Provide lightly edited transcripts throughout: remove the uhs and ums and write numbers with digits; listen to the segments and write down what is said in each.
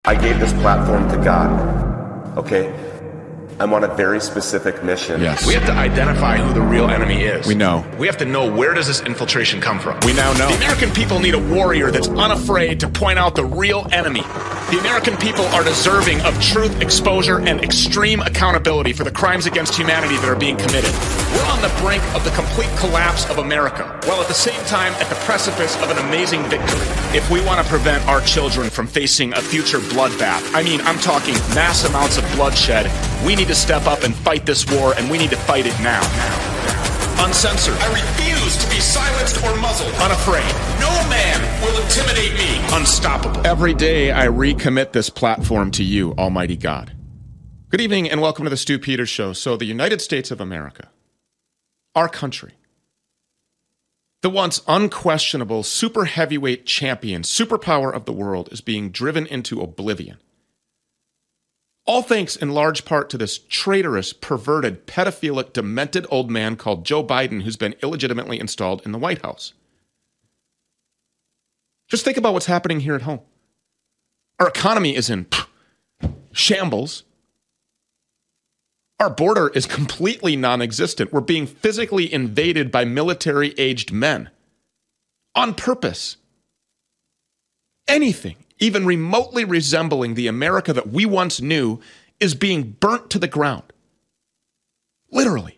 I gave this platform to God, okay? I'm on a very specific mission. Yes. We have to identify who the real enemy is. We know. We have to know, where does this infiltration come from? We now know. The American people need a warrior that's unafraid to point out the real enemy. The American people are deserving of truth, exposure, and extreme accountability for the crimes against humanity that are being committed. We're on the brink of the complete collapse of America, while at the same time at the precipice of an amazing victory. If we want to prevent our children from facing a future bloodbath, I'm talking mass amounts of bloodshed, we need to step up and fight this war, and we need to fight it now. Uncensored. I refuse to be silenced or muzzled. Unafraid. No man will intimidate me. Unstoppable. Every day I recommit this platform to you, Almighty God. Good evening and welcome to the Stu Peters Show. So the United States of America, our country, the once unquestionable super heavyweight champion, superpower of the world, is being driven into oblivion. All thanks in large part to this traitorous, perverted, pedophilic, demented old man called Joe Biden, who's been illegitimately installed in the White House. Just think about what's happening here at home. Our economy is in shambles. Our border is completely non-existent. We're being physically invaded by military-aged men. On purpose. Anything even remotely resembling the America that we once knew is being burnt to the ground. Literally.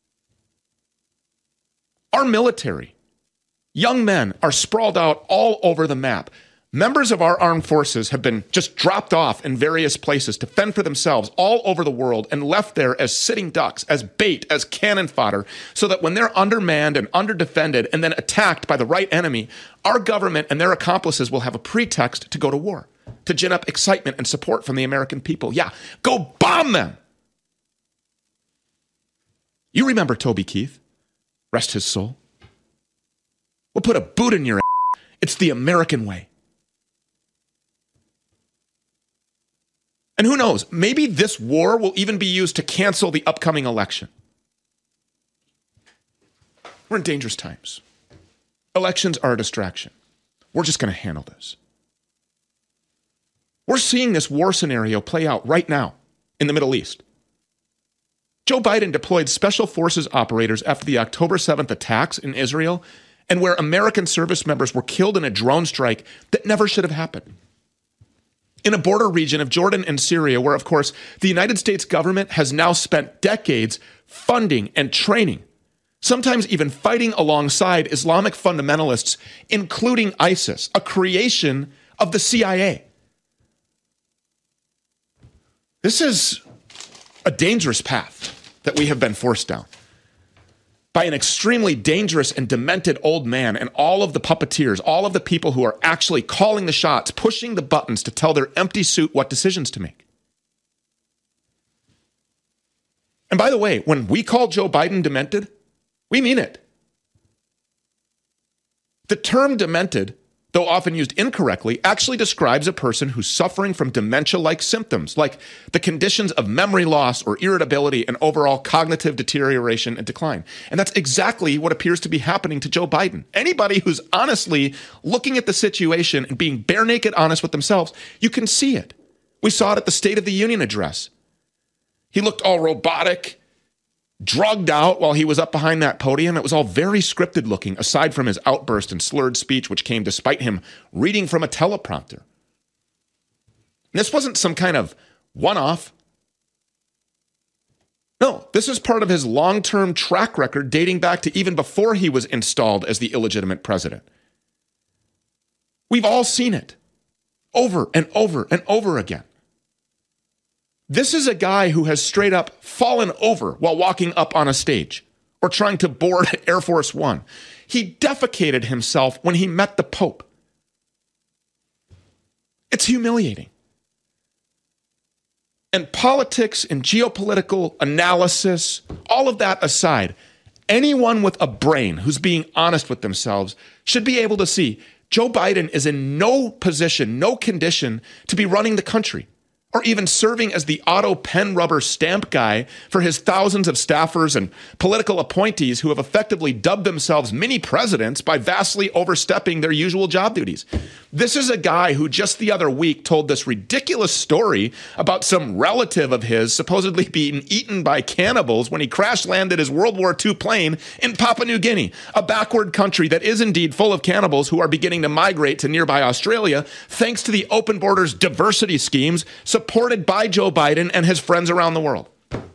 Our military, young men, are sprawled out all over the map. Members of our armed forces have been just dropped off in various places to fend for themselves all over the world and left there as sitting ducks, as bait, as cannon fodder, so that when they're undermanned and underdefended and then attacked by the right enemy, our government and their accomplices will have a pretext to go to war, to gin up excitement and support from the American people. Yeah, go bomb them! You remember Toby Keith? Rest his soul. We'll put a boot in your ass. It's the American way. And who knows, maybe this war will even be used to cancel the upcoming election. We're in dangerous times. Elections are a distraction. We're just going to handle this. We're seeing this war scenario play out right now in the Middle East. Joe Biden deployed special forces operators after the October 7th attacks in Israel, and where American service members were killed in a drone strike that never should have happened. In a border region of Jordan and Syria, where, of course, the United States government has now spent decades funding and training, sometimes even fighting alongside Islamic fundamentalists, including ISIS, a creation of the CIA. This is a dangerous path that we have been forced down by an extremely dangerous and demented old man and all of the puppeteers, all of the people who are actually calling the shots, pushing the buttons to tell their empty suit what decisions to make. And by the way, when we call Joe Biden demented, we mean it. The term demented, though often used incorrectly, actually describes a person who's suffering from dementia-like symptoms, like the conditions of memory loss or irritability and overall cognitive deterioration and decline. And that's exactly what appears to be happening to Joe Biden. Anybody who's honestly looking at the situation and being bare naked honest with themselves, you can see it. We saw it at the State of the Union address. He looked all robotic, drugged out while he was up behind that podium. It was all very scripted looking, aside from his outburst and slurred speech, which came despite him reading from a teleprompter. And this wasn't some kind of one-off. No, this is part of his long-term track record dating back to even before he was installed as the illegitimate president. We've all seen it over and over and over again. This is a guy who has straight up fallen over while walking up on a stage or trying to board Air Force One. He defecated himself when he met the Pope. It's humiliating. And politics and geopolitical analysis, all of that aside, anyone with a brain who's being honest with themselves should be able to see Joe Biden is in no position, no condition to be running the country, or even serving as the auto pen rubber stamp guy for his thousands of staffers and political appointees who have effectively dubbed themselves mini presidents by vastly overstepping their usual job duties. This is a guy who just the other week told this ridiculous story about some relative of his supposedly being eaten by cannibals when he crash landed his World War II plane in Papua New Guinea, a backward country that is indeed full of cannibals who are beginning to migrate to nearby Australia thanks to the open borders diversity schemes supported by Joe Biden and his friends around the world.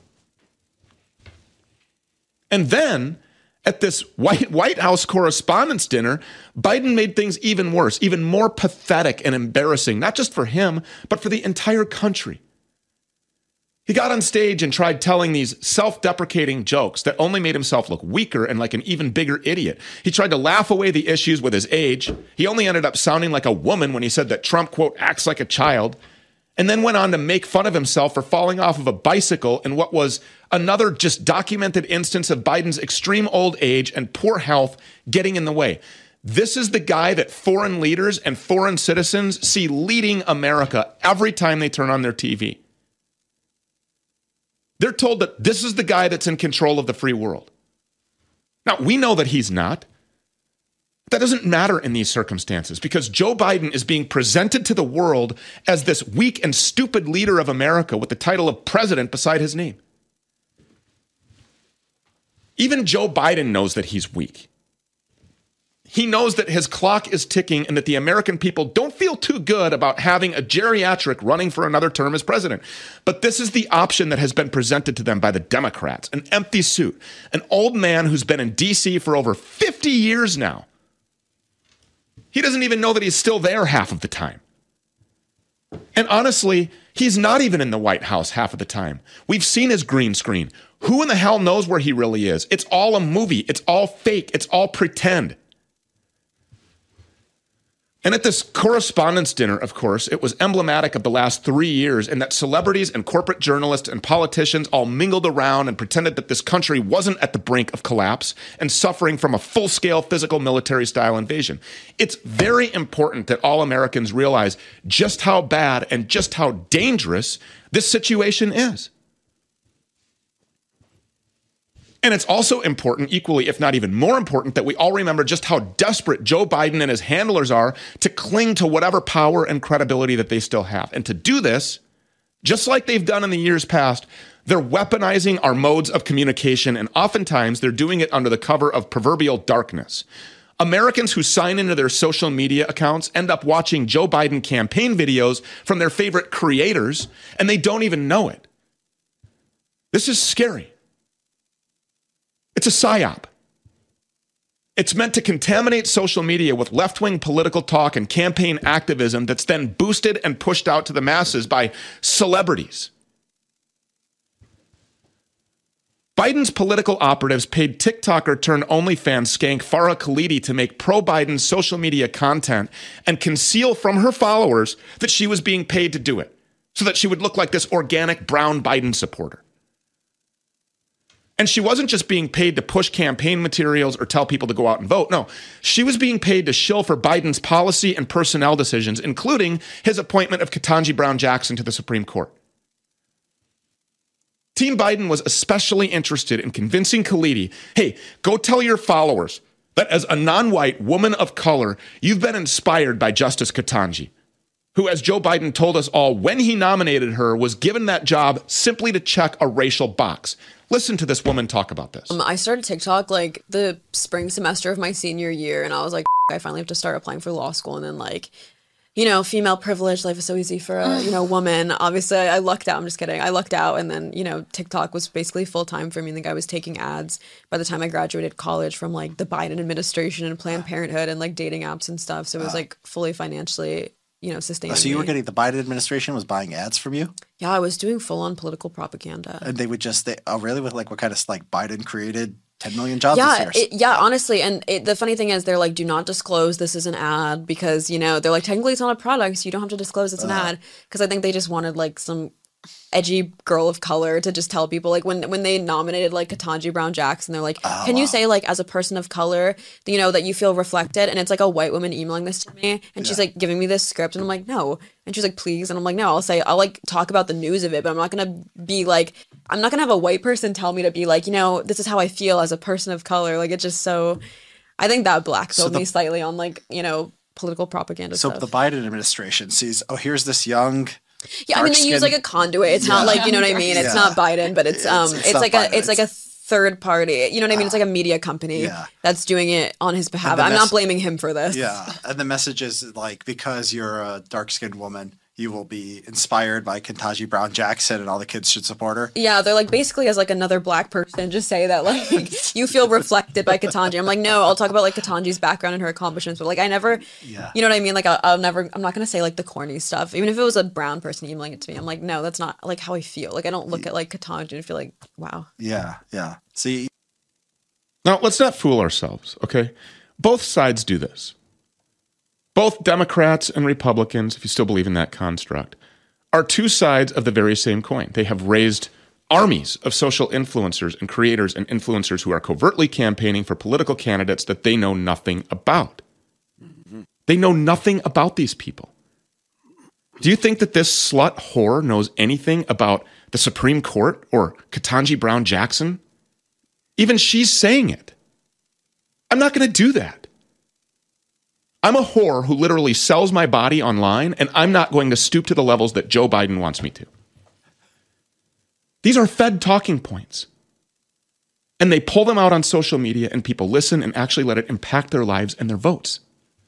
And then, at this White House Correspondents' Dinner, Biden made things even worse, even more pathetic and embarrassing, not just for him, but for the entire country. He got on stage and tried telling these self-deprecating jokes that only made himself look weaker and like an even bigger idiot. He tried to laugh away the issues with his age. He only ended up sounding like a woman when he said that Trump, quote, acts like a child, and then went on to make fun of himself for falling off of a bicycle in what was another just documented instance of Biden's extreme old age and poor health getting in the way. This is the guy that foreign leaders and foreign citizens see leading America every time they turn on their TV. They're told that this is the guy that's in control of the free world. Now, we know that he's not. That doesn't matter in these circumstances because Joe Biden is being presented to the world as this weak and stupid leader of America with the title of president beside his name. Even Joe Biden knows that he's weak. He knows that his clock is ticking and that the American people don't feel too good about having a geriatric running for another term as president. But this is the option that has been presented to them by the Democrats, an empty suit, an old man who's been in D.C. for over 50 years now. He doesn't even know that he's still there half of the time. And honestly, he's not even in the White House half of the time. We've seen his green screen. Who in the hell knows where he really is? It's all a movie. It's all fake. It's all pretend. And at this correspondence dinner, of course, it was emblematic of the last 3 years in that celebrities and corporate journalists and politicians all mingled around and pretended that this country wasn't at the brink of collapse and suffering from a full-scale physical military-style invasion. It's very important that all Americans realize just how bad and just how dangerous this situation is. And it's also important, equally, if not even more important, that we all remember just how desperate Joe Biden and his handlers are to cling to whatever power and credibility that they still have. And to do this, just like they've done in the years past, they're weaponizing our modes of communication, and oftentimes they're doing it under the cover of proverbial darkness. Americans who sign into their social media accounts end up watching Joe Biden campaign videos from their favorite creators, and they don't even know it. This is scary. It's a psyop. It's meant to contaminate social media with left-wing political talk and campaign activism that's then boosted and pushed out to the masses by celebrities. Biden's political operatives paid TikToker turned OnlyFans skank Farah Khalidi to make pro-Biden social media content and conceal from her followers that she was being paid to do it, so that she would look like this organic brown Biden supporter. And she wasn't just being paid to push campaign materials or tell people to go out and vote. No, she was being paid to shill for Biden's policy and personnel decisions, including his appointment of Ketanji Brown Jackson to the Supreme Court. Team Biden was especially interested in convincing Khalidi, hey, go tell your followers that as a non-white woman of color, you've been inspired by Justice Ketanji, who, as Joe Biden told us all when he nominated her, was given that job simply to check a racial box. Listen to this woman talk about this. I started TikTok like the spring semester of my senior year, and I was like, I finally have to start applying for law school. And then like, you know, female privilege, life is so easy for a, woman. Obviously, I lucked out. I'm just kidding. I lucked out. And then, TikTok was basically full time for me. I think I was taking ads by the time I graduated college from like the Biden administration and Planned Parenthood and like dating apps and stuff. So it was like fully financially sustaining. So you were getting, the Biden administration was buying ads from you? Yeah, I was doing full-on political propaganda. And they would just, really? With like what kind of, like Biden created 10 million jobs this year? Yeah, honestly. And the funny thing is they're like, do not disclose this is an ad because, they're like, technically it's not a product, so you don't have to disclose it's an ad. Because I think they just wanted like some edgy girl of color to just tell people, like, when they nominated like Ketanji Brown Jackson, they're like, can you say, like, as a person of color, you know, that you feel reflected? And it's like a white woman emailing this to me, and she's like giving me this script, and I'm like, no. And she's like, please. And I'm like, no, I'll like talk about the news of it, but I'm not gonna be like, I'm not gonna have a white person tell me to be like, you know, this is how I feel as a person of color. Like, it's just so, I think that black pilled me slightly on, like, you know, political propaganda stuff. So the Biden administration sees, oh, here's this young, I mean, they use like a conduit. It's not like, you know what I mean? It's not Biden, but it's like a third party. You know what I mean? It's like a media company that's doing it on his behalf. I'm not blaming him for this. Yeah. And the message is like, because you're a dark-skinned woman, you will be inspired by Ketanji Brown Jackson and all the kids should support her. Yeah, they're like, basically as like another black person, just say that like you feel reflected by Ketanji. I'm like, no, I'll talk about like Ketanji's background and her accomplishments, but like I never, you know what I mean? Like I'm not going to say like the corny stuff. Even if it was a brown person emailing it to me, I'm like, no, that's not like how I feel. Like I don't look at like Ketanji and feel like, wow. Yeah. See. Now, let's not fool ourselves, okay? Both sides do this. Both Democrats and Republicans, if you still believe in that construct, are two sides of the very same coin. They have raised armies of social influencers and creators and influencers who are covertly campaigning for political candidates that they know nothing about. They know nothing about these people. Do you think that this slut whore knows anything about the Supreme Court or Ketanji Brown Jackson? Even she's saying it. I'm not going to do that. I'm a whore who literally sells my body online, and I'm not going to stoop to the levels that Joe Biden wants me to. These are fed talking points. And they pull them out on social media, and people listen and actually let it impact their lives and their votes.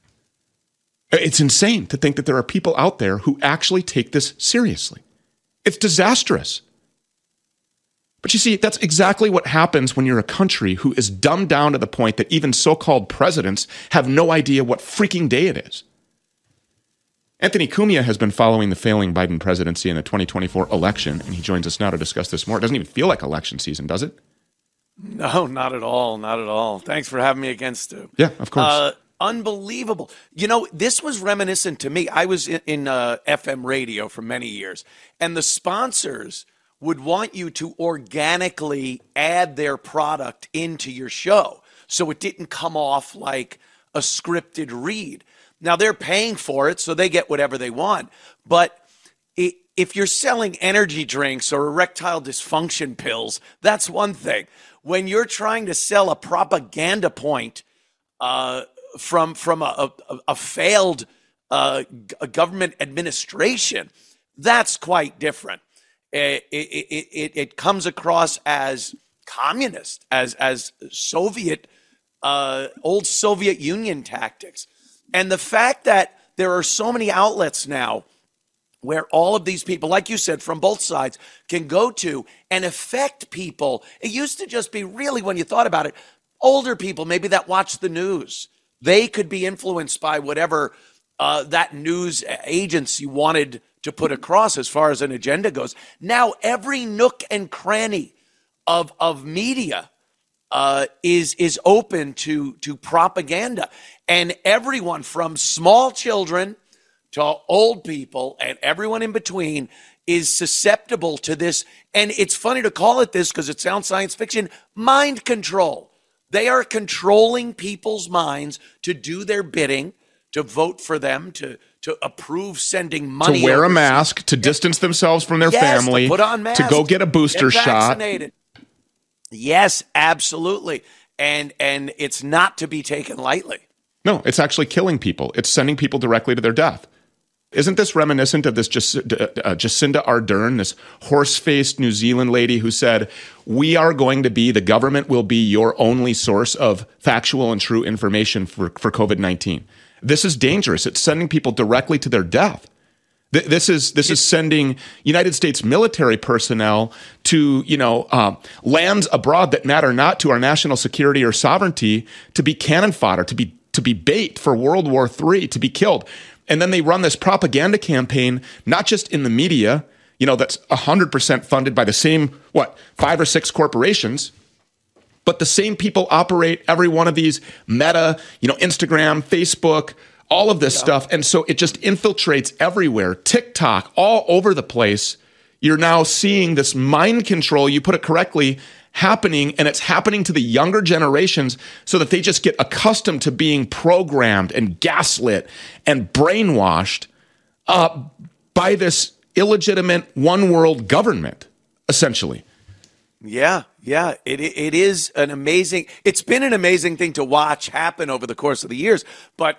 It's insane to think that there are people out there who actually take this seriously. It's disastrous. But you see, that's exactly what happens when you're a country who is dumbed down to the point that even so-called presidents have no idea what freaking day it is. Anthony Cumia has been following the failing Biden presidency in the 2024 election, and he joins us now to discuss this more. It doesn't even feel like election season, does it? No, not at all. Not at all. Thanks for having me again, Stu. Yeah, of course. Unbelievable. You know, this was reminiscent to me. I was in FM radio for many years, and the sponsors would want you to organically add their product into your show so it didn't come off like a scripted read. Now, they're paying for it, so they get whatever they want. But if you're selling energy drinks or erectile dysfunction pills, that's one thing. When you're trying to sell a propaganda point from a failed government administration, that's quite different. It comes across as communist, as Soviet, old Soviet Union tactics. And the fact that there are so many outlets now where all of these people, like you said, from both sides, can go to and affect people. It used to just be really, when you thought about it, older people maybe that watch the news. They could be influenced by whatever that news agency wanted to put across as far as an agenda goes. Now every nook and cranny of media is open to propaganda, and everyone from small children to old people and everyone in between is susceptible to this. And it's funny to call it this because it sounds science fiction. Mind control. They are controlling people's minds to do their bidding, to vote for them, to approve sending money, to wear a mask, to distance themselves from their family, to put on masks, to go get a booster shot. Yes, absolutely. And it's not to be taken lightly. No, it's actually killing people. It's sending people directly to their death. Isn't this reminiscent of this Jacinda Ardern, this horse-faced New Zealand lady who said, the government will be your only source of factual and true information for COVID-19. This is dangerous. It's sending people directly to their death. This is sending United States military personnel to, lands abroad that matter not to our national security or sovereignty, to be cannon fodder, to be bait for World War III, to be killed. And then they run this propaganda campaign, not just in the media, that's 100% funded by the same, 5 or 6 corporations, but the same people operate every one of these Meta, Instagram, Facebook, all of this stuff. And so it just infiltrates everywhere. TikTok, all over the place. You're now seeing this mind control, you put it correctly, happening, and it's happening to the younger generations so that they just get accustomed to being programmed and gaslit and brainwashed by this illegitimate one world government, essentially. Yeah. It is an amazing, it's been an amazing thing to watch happen over the course of the years. But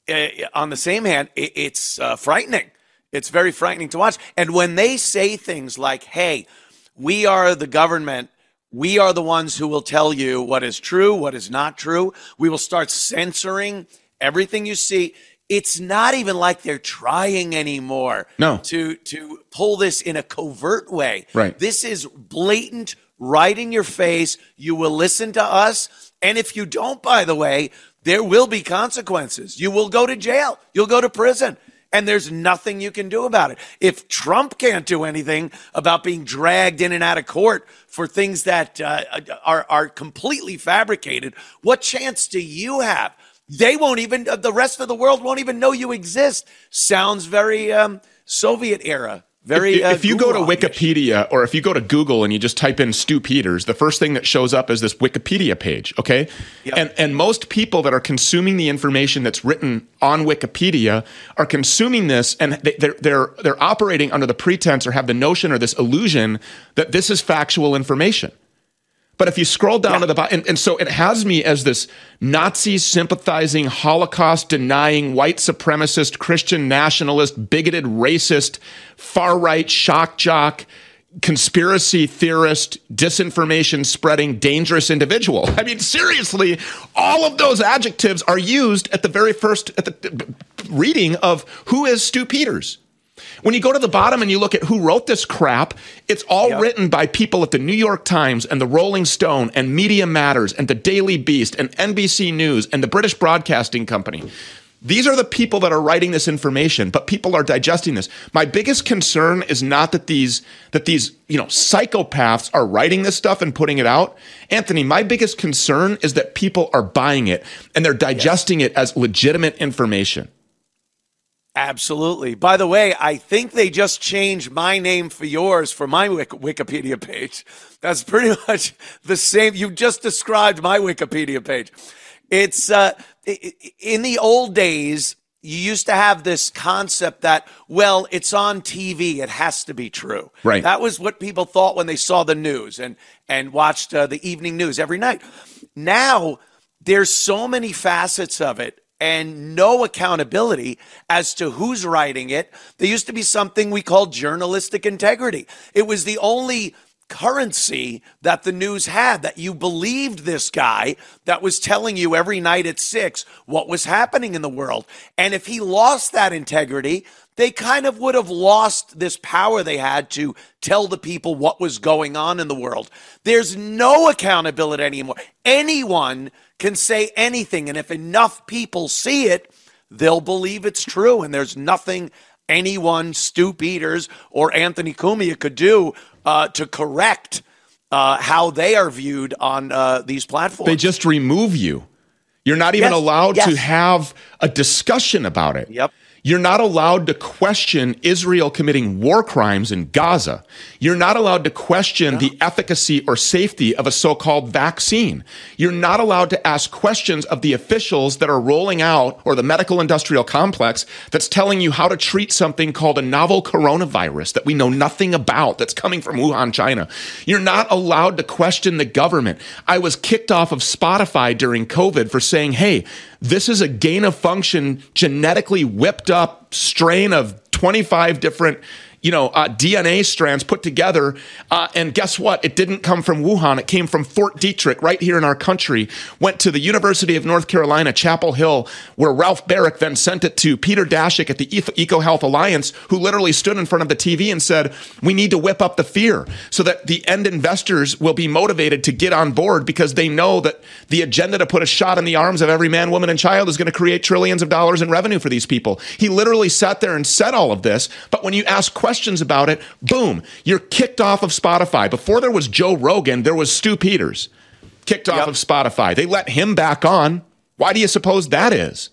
on the same hand, it's frightening. It's very frightening to watch. And when they say things like, hey, we are the government, we are the ones who will tell you what is true, what is not true. We will start censoring everything you see. It's not even like they're trying anymore to pull this in a covert way. Right. This is blatant, right in your face. You will listen to us. And if you don't, by the way, there will be consequences. You will go to jail. You'll go to prison. And there's nothing you can do about it. If Trump can't do anything about being dragged in and out of court for things that are completely fabricated, what chance do you have? They won't even, the rest of the world won't even know you exist. Sounds very Soviet era. Very. If you go to Wikipedia or if you go to Google and you just type in Stu Peters, the first thing that shows up is this Wikipedia page. Okay, and most people that are consuming the information that's written on Wikipedia are consuming this, and they're operating under the pretense or have the notion or this illusion that this is factual information. But if you scroll down to the bottom, and so it has me as this Nazi sympathizing, Holocaust denying, white supremacist, Christian nationalist, bigoted, racist, far right shock jock, conspiracy theorist, disinformation spreading, dangerous individual. I mean, seriously, all of those adjectives are used at the very first at the reading of who is Stu Peters. When you go to the bottom and you look at who wrote this crap, it's all written by people at the New York Times and the Rolling Stone and Media Matters and the Daily Beast and NBC News and the British Broadcasting Company. These are the people that are writing this information, but people are digesting this. My biggest concern is not that these psychopaths are writing this stuff and putting it out. Anthony, my biggest concern is that people are buying it and they're digesting it as legitimate information. Absolutely. By the way, I think they just changed my name for yours for my Wikipedia page. That's pretty much the same. You just described my Wikipedia page. It's in the old days, you used to have this concept that, well, it's on TV. It has to be true. Right. That was what people thought when they saw the news and watched the evening news every night. Now, there's so many facets of it and no accountability as to who's writing it. There used to be something we called journalistic integrity. It was the only currency that the news had, that you believed this guy that was telling you every night at 6 what was happening in the world. And if he lost that integrity, they kind of would have lost this power they had to tell the people what was going on in the world. There's no accountability anymore. Anyone can say anything, and if enough people see it, they'll believe it's true, and there's nothing anyone, Stu Peters or Anthony Cumia, could do to correct how they are viewed on these platforms. They just remove you. You're not even allowed to have a discussion about it. Yep. You're not allowed to question Israel committing war crimes in Gaza. You're not allowed to question the efficacy or safety of a so-called vaccine. You're not allowed to ask questions of the officials that are rolling out, or the medical industrial complex that's telling you how to treat something called a novel coronavirus that we know nothing about, that's coming from Wuhan, China. You're not allowed to question the government. I was kicked off of Spotify during COVID for saying, hey, this is a gain-of-function, genetically whipped up strain of 25 different DNA strands put together. And guess what? It didn't come from Wuhan. It came from Fort Detrick right here in our country. Went to the University of North Carolina, Chapel Hill, where Ralph Barrick then sent it to Peter Daszak at the EcoHealth Alliance, who literally stood in front of the TV and said, we need to whip up the fear so that the end investors will be motivated to get on board, because they know that the agenda to put a shot in the arms of every man, woman, and child is going to create trillions of dollars in revenue for these people. He literally sat there and said all of this. But when you ask questions about it, boom, you're kicked off of Spotify. Before there was Joe Rogan, there was Stu Peters kicked off of Spotify. They let him back on. Why do you suppose that is?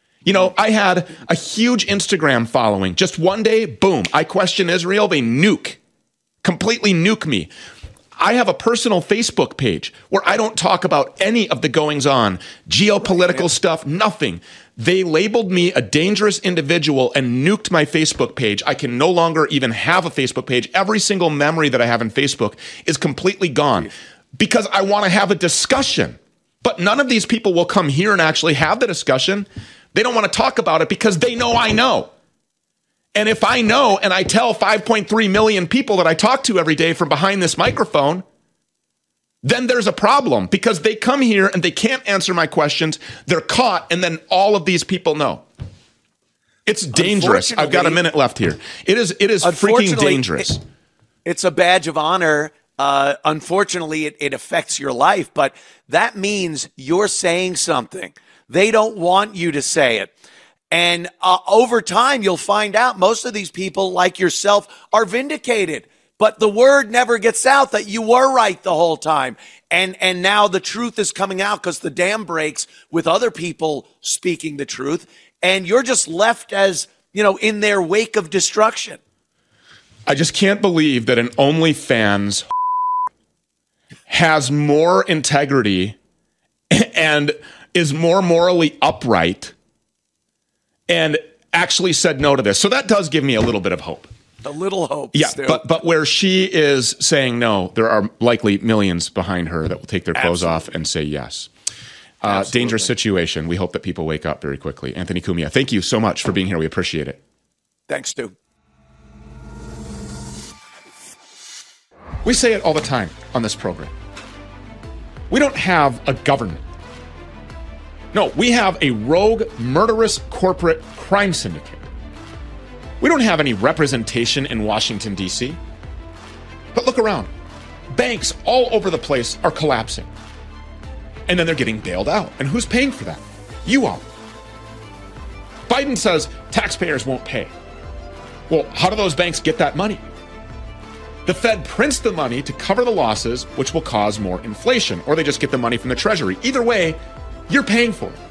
I had a huge Instagram following. Just one day, boom, I question Israel, they nuke completely nuke me. I have a personal Facebook page where I don't talk about any of the goings on, geopolitical stuff, nothing. They labeled me a dangerous individual and nuked my Facebook page. I can no longer even have a Facebook page. Every single memory that I have in Facebook is completely gone because I want to have a discussion. But none of these people will come here and actually have the discussion. They don't want to talk about it because they know I know. And if I know and I tell 5.3 million people that I talk to every day from behind this microphone, then there's a problem because they come here and they can't answer my questions. They're caught, and then all of these people know. It's dangerous. I've got a minute left here. It is freaking dangerous. It's a badge of honor. Unfortunately, it affects your life, but that means you're saying something. They don't want you to say it. And over time, you'll find out most of these people, like yourself, are vindicated. But the word never gets out that you were right the whole time. And now the truth is coming out because the dam breaks with other people speaking the truth. And you're just left as, in their wake of destruction. I just can't believe that an OnlyFans has more integrity and is more morally upright and actually said no to this. So that does give me a little bit of hope. A little hope. Yeah, still. but where she is saying no, there are likely millions behind her that will take their clothes off and say yes. Dangerous situation. We hope that people wake up very quickly. Anthony Cumia, thank you so much for being here. We appreciate it. Thanks, Stu. We say it all the time on this program. We don't have a government. No, we have a rogue, murderous corporate crime syndicate. We don't have any representation in Washington, D.C. But look around. Banks all over the place are collapsing. And then they're getting bailed out. And who's paying for that? You are. Biden says taxpayers won't pay. Well, how do those banks get that money? The Fed prints the money to cover the losses, which will cause more inflation, or they just get the money from the Treasury. Either way, you're paying for it.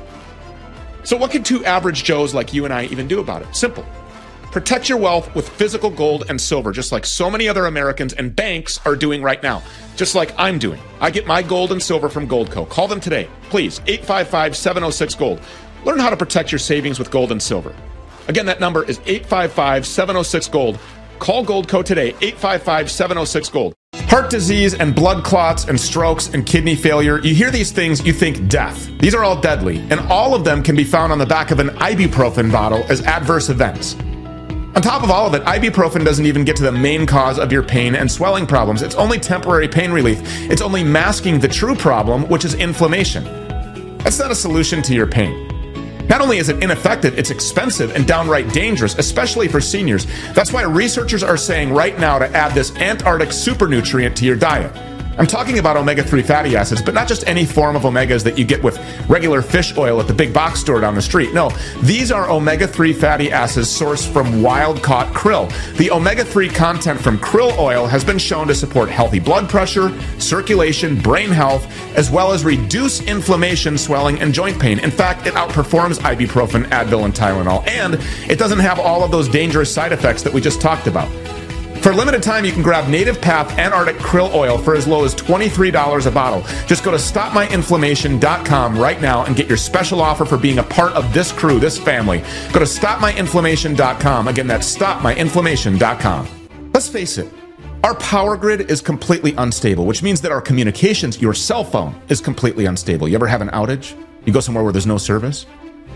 So what can two average Joes like you and I even do about it? Simple. Protect your wealth with physical gold and silver, just like so many other Americans and banks are doing right now, just like I'm doing. I get my gold and silver from Goldco. Call them today, please, 855-706-GOLD. Learn how to protect your savings with gold and silver. Again, that number is 855-706-GOLD. Call Goldco today, 855-706-GOLD. Heart disease and blood clots and strokes and kidney failure. You hear these things, you think death. These are all deadly, and all of them can be found on the back of an ibuprofen bottle as adverse events. On top of all of it, ibuprofen doesn't even get to the main cause of your pain and swelling problems. It's only temporary pain relief. It's only masking the true problem, which is inflammation. That's not a solution to your pain. Not only is it ineffective, it's expensive and downright dangerous, especially for seniors. That's why researchers are saying right now to add this Antarctic super nutrient to your diet. I'm talking about omega-3 fatty acids, but not just any form of omegas that you get with regular fish oil at the big box store down the street. No, these are omega-3 fatty acids sourced from wild-caught krill. The omega-3 content from krill oil has been shown to support healthy blood pressure, circulation, brain health, as well as reduce inflammation, swelling, and joint pain. In fact, it outperforms ibuprofen, Advil, and Tylenol, and it doesn't have all of those dangerous side effects that we just talked about. For a limited time, you can grab Native Path Antarctic Krill Oil for as low as $23 a bottle. Just go to StopMyInflammation.com right now and get your special offer for being a part of this crew, this family. Go to StopMyInflammation.com. Again, that's StopMyInflammation.com. Let's face it, our power grid is completely unstable, which means that our communications, your cell phone, is completely unstable. You ever have an outage? You go somewhere where there's no service?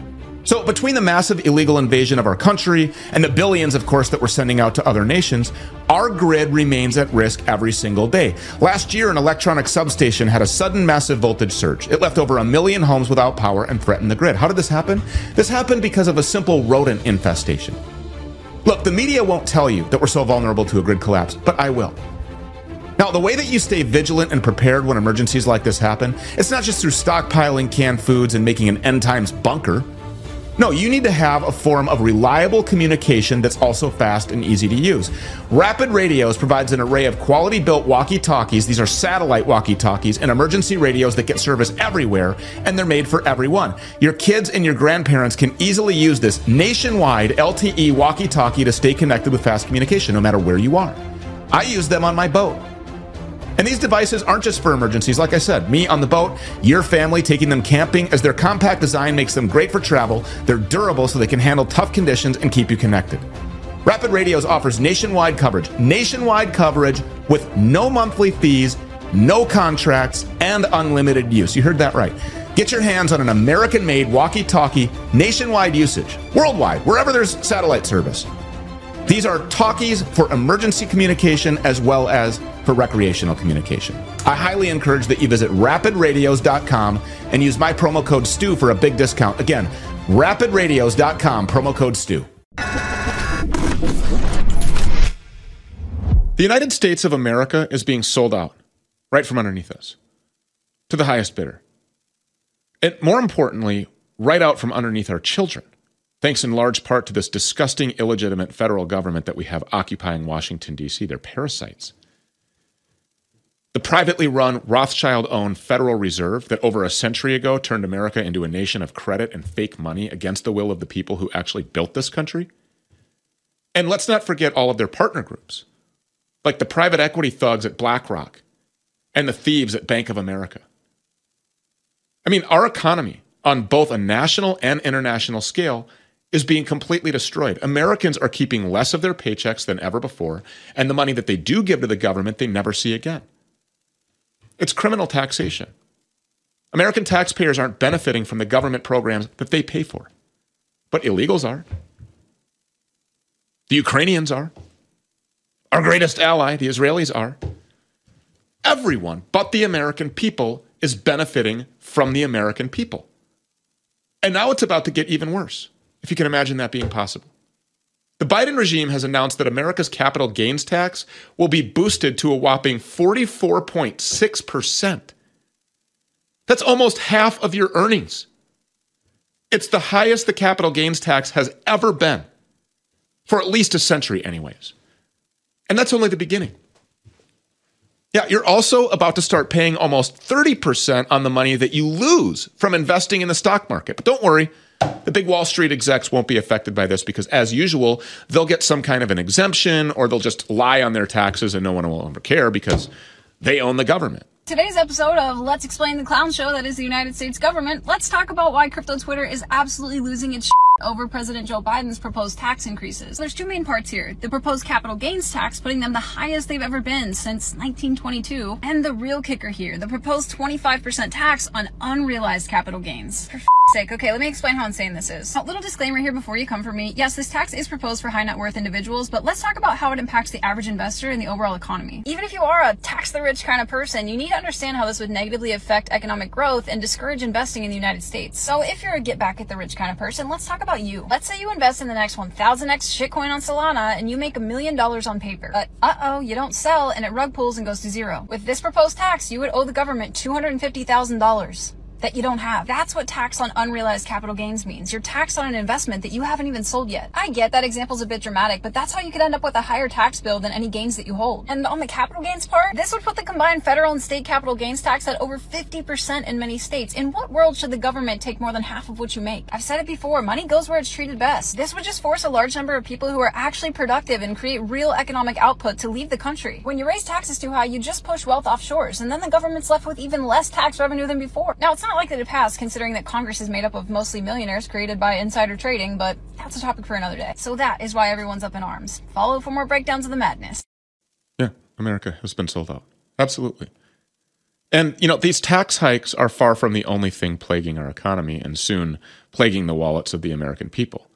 So between the massive illegal invasion of our country and the billions, of course, that we're sending out to other nations, our grid remains at risk every single day. Last year, an electronic substation had a sudden massive voltage surge. It left over 1 million homes without power and threatened the grid. How did this happen? This happened because of a simple rodent infestation. Look, the media won't tell you that we're so vulnerable to a grid collapse, but I will. Now, the way that you stay vigilant and prepared when emergencies like this happen, it's not just through stockpiling canned foods and making an end times bunker. No, you need to have a form of reliable communication that's also fast and easy to use. Rapid Radios provides an array of quality-built walkie-talkies. These are satellite walkie-talkies and emergency radios that get service everywhere, and they're made for everyone. Your kids and your grandparents can easily use this nationwide LTE walkie-talkie to stay connected with fast communication no matter where you are. I use them on my boat. And these devices aren't just for emergencies. Like I said, me on the boat, your family taking them camping, as their compact design makes them great for travel. They're durable so they can handle tough conditions and keep you connected. Rapid Radios offers nationwide coverage with no monthly fees, no contracts, and unlimited use. You heard that right. Get your hands on an American-made walkie-talkie, nationwide usage, worldwide, wherever there's satellite service. These are talkies for emergency communication as well as for recreational communication. I highly encourage that you visit rapidradios.com and use my promo code STU for a big discount. Again, rapidradios.com, promo code STU. The United States of America is being sold out right from underneath us to the highest bidder. And more importantly, right out from underneath our children, thanks in large part to this disgusting, illegitimate federal government that we have occupying Washington, D.C. They're parasites. The privately run, Rothschild-owned Federal Reserve that over a century ago turned America into a nation of credit and fake money against the will of the people who actually built this country. And let's not forget all of their partner groups, like the private equity thugs at BlackRock and the thieves at Bank of America. I mean, our economy on both a national and international scale is being completely destroyed. Americans are keeping less of their paychecks than ever before, and the money that they do give to the government, they never see again. It's criminal taxation. American taxpayers aren't benefiting from the government programs that they pay for, but illegals are. The Ukrainians are. Our greatest ally, the Israelis, are. Everyone but the American people is benefiting from the American people. And now it's about to get even worse, if you can imagine that being possible. The Biden regime has announced that America's capital gains tax will be boosted to a whopping 44.6%. That's almost half of your earnings. It's the highest the capital gains tax has ever been, for at least a century anyways. And that's only the beginning. Yeah, you're also about to start paying almost 30% on the money that you lose from investing in the stock market. But don't worry, the big Wall Street execs won't be affected by this because, as usual, they'll get some kind of an exemption or they'll just lie on their taxes and no one will ever care because they own the government. Today's episode of Let's Explain the Clown Show that is the United States government, let's talk about why crypto Twitter is absolutely losing its over President Joe Biden's proposed tax increases. There's two main parts here. The proposed capital gains tax, putting them the highest they've ever been since 1922. And the real kicker here, the proposed 25% tax on unrealized capital gains. For sake. Okay, let me explain how insane this is. A little disclaimer here before you come for me. Yes, this tax is proposed for high net worth individuals, but let's talk about how it impacts the average investor and the overall economy. Even if you are a tax the rich kind of person, you need to understand how this would negatively affect economic growth and discourage investing in the United States. So if you're a get back at the rich kind of person, let's talk about you. Let's say you invest in the next 1000x shitcoin on Solana and you make $1 million on paper. But you don't sell and it rug pulls and goes to zero. With this proposed tax, you would owe the government $250,000. That you don't have. That's what tax on unrealized capital gains means. You're taxed on an investment that you haven't even sold yet. I get that example's a bit dramatic, but that's how you could end up with a higher tax bill than any gains that you hold. And on the capital gains part, this would put the combined federal and state capital gains tax at over 50% in many states. In what world should the government take more than half of what you make? I've said it before, money goes where it's treated best. This would just force a large number of people who are actually productive and create real economic output to leave the country. When you raise taxes too high, you just push wealth offshores, and then the government's left with even less tax revenue than before. Now, it's not likely to pass, considering that Congress is made up of mostly millionaires created by insider trading, but that's a topic for another day. So that is why everyone's up in arms. Follow for more breakdowns of the madness. Yeah, America has been sold out. Absolutely. And, these tax hikes are far from the only thing plaguing our economy and soon plaguing the wallets of the American people.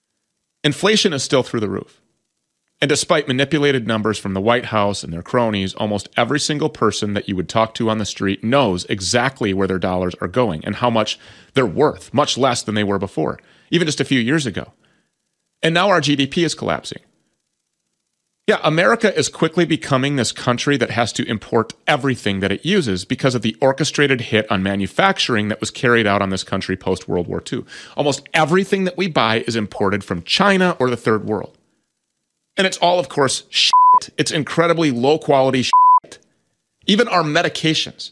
Inflation is still through the roof. And despite manipulated numbers from the White House and their cronies, almost every single person that you would talk to on the street knows exactly where their dollars are going and how much they're worth, much less than they were before, even just a few years ago. And now our GDP is collapsing. Yeah, America is quickly becoming this country that has to import everything that it uses because of the orchestrated hit on manufacturing that was carried out on this country post-World War II. Almost everything that we buy is imported from China or the Third World. And it's all, of course, shit. It's incredibly low-quality shit. Even our medications.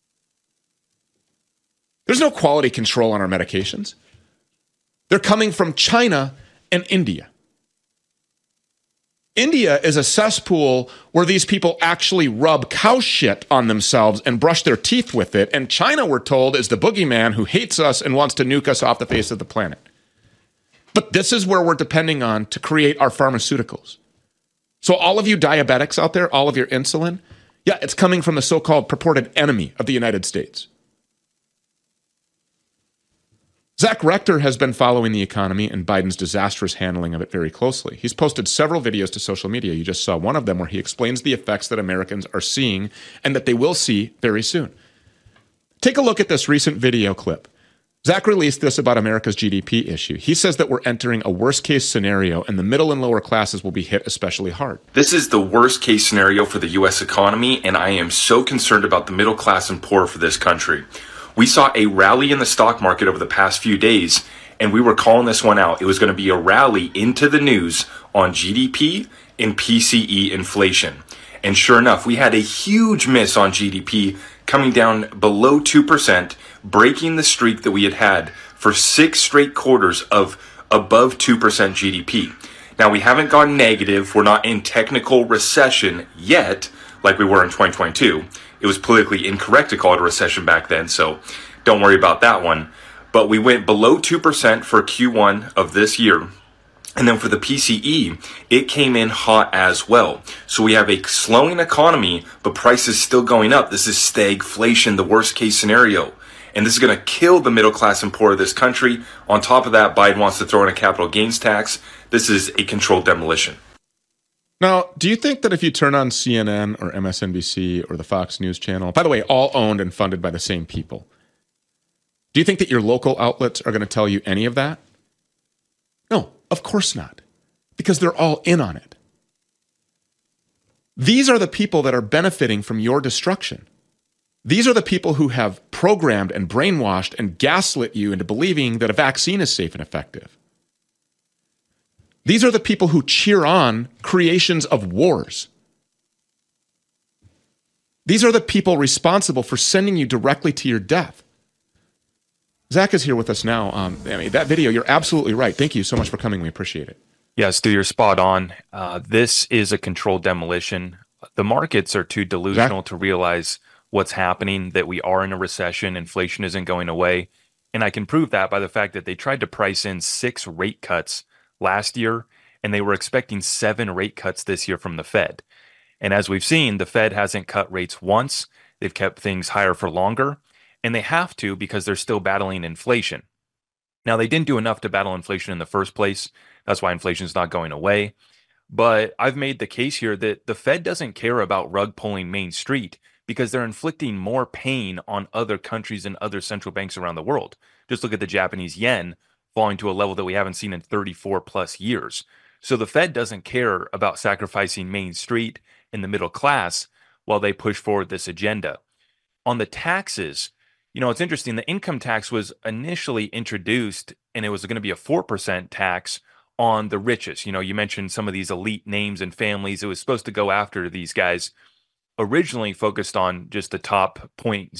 There's no quality control on our medications. They're coming from China and India. India is a cesspool where these people actually rub cow shit on themselves and brush their teeth with it. And China, we're told, is the boogeyman who hates us and wants to nuke us off the face of the planet. But this is where we're depending on to create our pharmaceuticals. So all of you diabetics out there, all of your insulin, yeah, it's coming from the so-called purported enemy of the United States. Zach Rector has been following the economy and Biden's disastrous handling of it very closely. He's posted several videos to social media. You just saw one of them where he explains the effects that Americans are seeing and that they will see very soon. Take a look at this recent video clip. Zach released this about America's GDP issue. He says that we're entering a worst-case scenario and the middle and lower classes will be hit especially hard. This is the worst-case scenario for the U.S. economy, and I am so concerned about the middle class and poor for this country. We saw a rally in the stock market over the past few days, and we were calling this one out. It was going to be a rally into the news on GDP and PCE inflation. And sure enough, we had a huge miss on GDP, coming down below 2%, breaking the streak that we had had for 6 straight quarters of above 2% GDP. Now, we haven't gone negative. We're not in technical recession yet, like we were in 2022. It was politically incorrect to call it a recession back then, so don't worry about that one. But we went below 2% for Q1 of this year. And then for the PCE, it came in hot as well. So we have a slowing economy, but prices still going up. This is stagflation, the worst case scenario. And this is going to kill the middle class and poor of this country. On top of that, Biden wants to throw in a capital gains tax. This is a controlled demolition. Now, do you think that if you turn on CNN or MSNBC or the Fox News channel, by the way, all owned and funded by the same people, do you think that your local outlets are going to tell you any of that? No, of course not, because they're all in on it. These are the people that are benefiting from your destruction. These are the people who have programmed and brainwashed and gaslit you into believing that a vaccine is safe and effective. These are the people who cheer on creations of wars. These are the people responsible for sending you directly to your death. Zach is here with us now. That video, you're absolutely right. Thank you so much for coming. We appreciate it. Yes, Stu, you're spot on. This is a controlled demolition. The markets are too delusional to realize what's happening, that we are in a recession, inflation isn't going away. And I can prove that by the fact that they tried to price in 6 rate cuts last year, and they were expecting 7 rate cuts this year from the Fed. And as we've seen, the Fed hasn't cut rates once. They've kept things higher for longer, and they have to because they're still battling inflation. Now, they didn't do enough to battle inflation in the first place. That's why inflation is not going away. But I've made the case here that the Fed doesn't care about rug pulling Main Street because they're inflicting more pain on other countries and other central banks around the world. Just look at the Japanese yen falling to a level that we haven't seen in 34 plus years. So the Fed doesn't care about sacrificing Main Street and the middle class while they push forward this agenda. On the taxes, it's interesting. The income tax was initially introduced and it was going to be a 4% tax on the richest. You mentioned some of these elite names and families. It was supposed to go after these guys, originally focused on just the top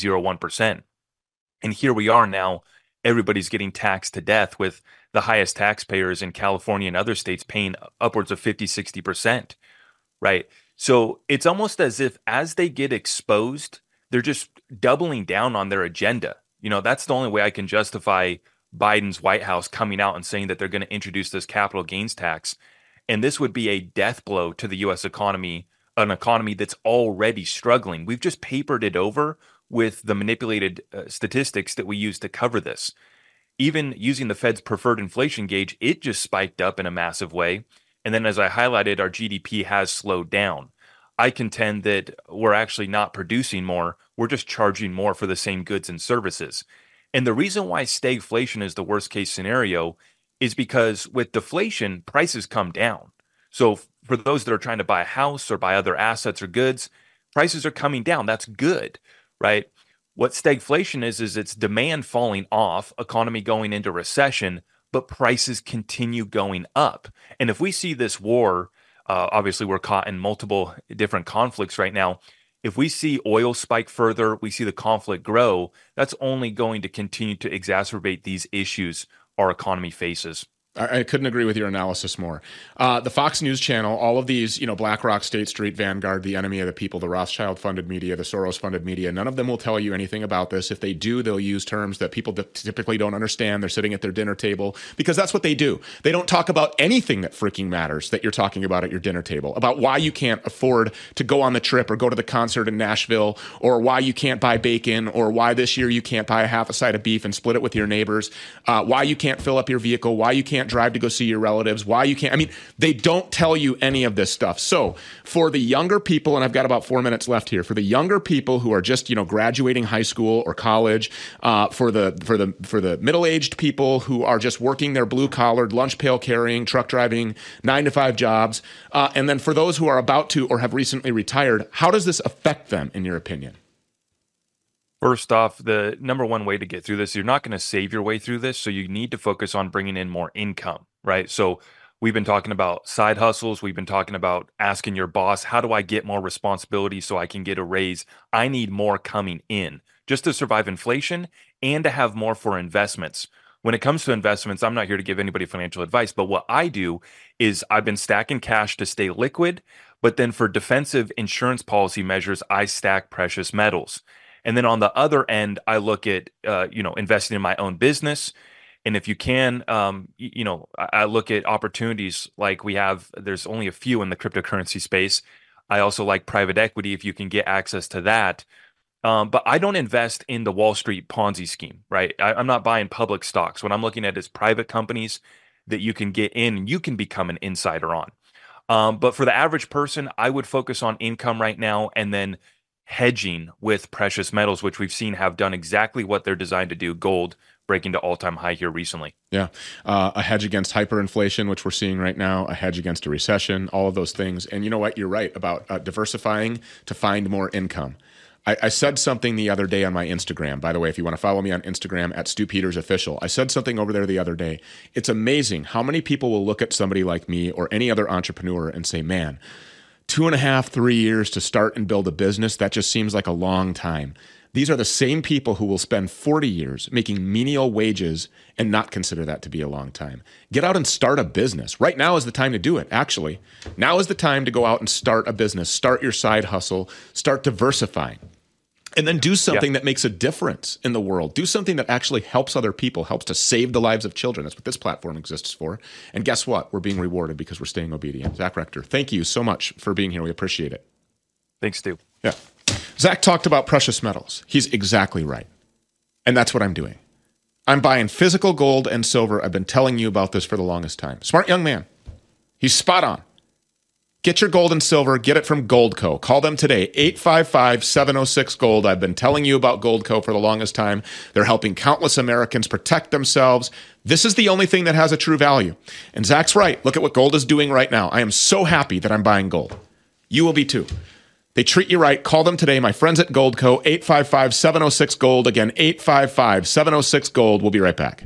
0.01%. And here we are now. Everybody's getting taxed to death, with the highest taxpayers in California and other states paying upwards of 50, 60%, right? So it's almost as if as they get exposed, they're just doubling down on their agenda. That's the only way I can justify Biden's White House coming out and saying that they're going to introduce this capital gains tax. And this would be a death blow to the U.S. economy, an economy that's already struggling. We've just papered it over with the manipulated statistics that we use to cover this. Even using the Fed's preferred inflation gauge, it just spiked up in a massive way. And then as I highlighted, our GDP has slowed down. I contend that we're actually not producing more. We're just charging more for the same goods and services. And the reason why stagflation is the worst case scenario is because with deflation, prices come down. So for those that are trying to buy a house or buy other assets or goods, prices are coming down. That's good, right? What stagflation is it's demand falling off, economy going into recession, but prices continue going up. And if we see this war, obviously we're caught in multiple different conflicts right now. If we see oil spike further, we see the conflict grow, that's only going to continue to exacerbate these issues our economy faces. I couldn't agree with your analysis more. The Fox News Channel, all of these, BlackRock, State Street, Vanguard, the enemy of the people, the Rothschild-funded media, the Soros-funded media, none of them will tell you anything about this. If they do, they'll use terms that people typically don't understand. They're sitting at their dinner table because that's what they do. They don't talk about anything that freaking matters that you're talking about at your dinner table, about why you can't afford to go on the trip or go to the concert in Nashville, or why you can't buy bacon, or why this year you can't buy a half a side of beef and split it with your neighbors, why you can't fill up your vehicle, why you can't drive to go see your relatives, why you can't. I mean, they don't tell you any of this stuff. So for the younger people, and I've got about 4 minutes left here, for the younger people who are just, graduating high school or college, for the middle-aged people who are just working their blue-collared, lunch pail carrying, truck driving, 9-to-5 jobs, and then for those who are about to or have recently retired, how does this affect them, in your opinion? First off, the number one way to get through this, you're not going to save your way through this, so you need to focus on bringing in more income, right? So we've been talking about side hustles. We've been talking about asking your boss, how do I get more responsibility so I can get a raise? I need more coming in just to survive inflation and to have more for investments. When it comes to investments, I'm not here to give anybody financial advice, but what I do is I've been stacking cash to stay liquid, but then for defensive insurance policy measures, I stack precious metals. And then on the other end, I look at, investing in my own business. And if you can, I look at opportunities like there's only a few in the cryptocurrency space. I also like private equity if you can get access to that. But I don't invest in the Wall Street Ponzi scheme, right? I'm not buying public stocks. What I'm looking at is private companies that you can get in and you can become an insider on. But for the average person, I would focus on income right now and then hedging with precious metals, which we've seen have done exactly what they're designed to do. Gold breaking to all-time high here recently. Yeah. A hedge against hyperinflation, which we're seeing right now, a hedge against a recession, all of those things. And you know what? You're right about diversifying to find more income. I said something the other day on my Instagram. By the way, if you want to follow me on Instagram at Stu Peters Official, I said something over there the other day. It's amazing how many people will look at somebody like me or any other entrepreneur and say, man, 2.5, 3 years to start and build a business, that just seems like a long time. These are the same people who will spend 40 years making menial wages and not consider that to be a long time. Get out and start a business. Right now is the time to do it, actually. Now is the time to go out and start a business, start your side hustle, start diversifying. And then do something that makes a difference in the world. Do something that actually helps other people, helps to save the lives of children. That's what this platform exists for. And guess what? We're being rewarded because we're staying obedient. Zach Rector, thank you so much for being here. We appreciate it. Thanks, Stu. Yeah. Zach talked about precious metals. He's exactly right. And that's what I'm doing. I'm buying physical gold and silver. I've been telling you about this for the longest time. Smart young man. He's spot on. Get your gold and silver. Get it from Goldco. Call them today, 855-706-GOLD. I've been telling you about Goldco for the longest time. They're helping countless Americans protect themselves. This is the only thing that has a true value. And Zach's right. Look at what gold is doing right now. I am so happy that I'm buying gold. You will be too. They treat you right. Call them today. My friends at Goldco, 855-706-GOLD. Again, 855-706-GOLD. We'll be right back.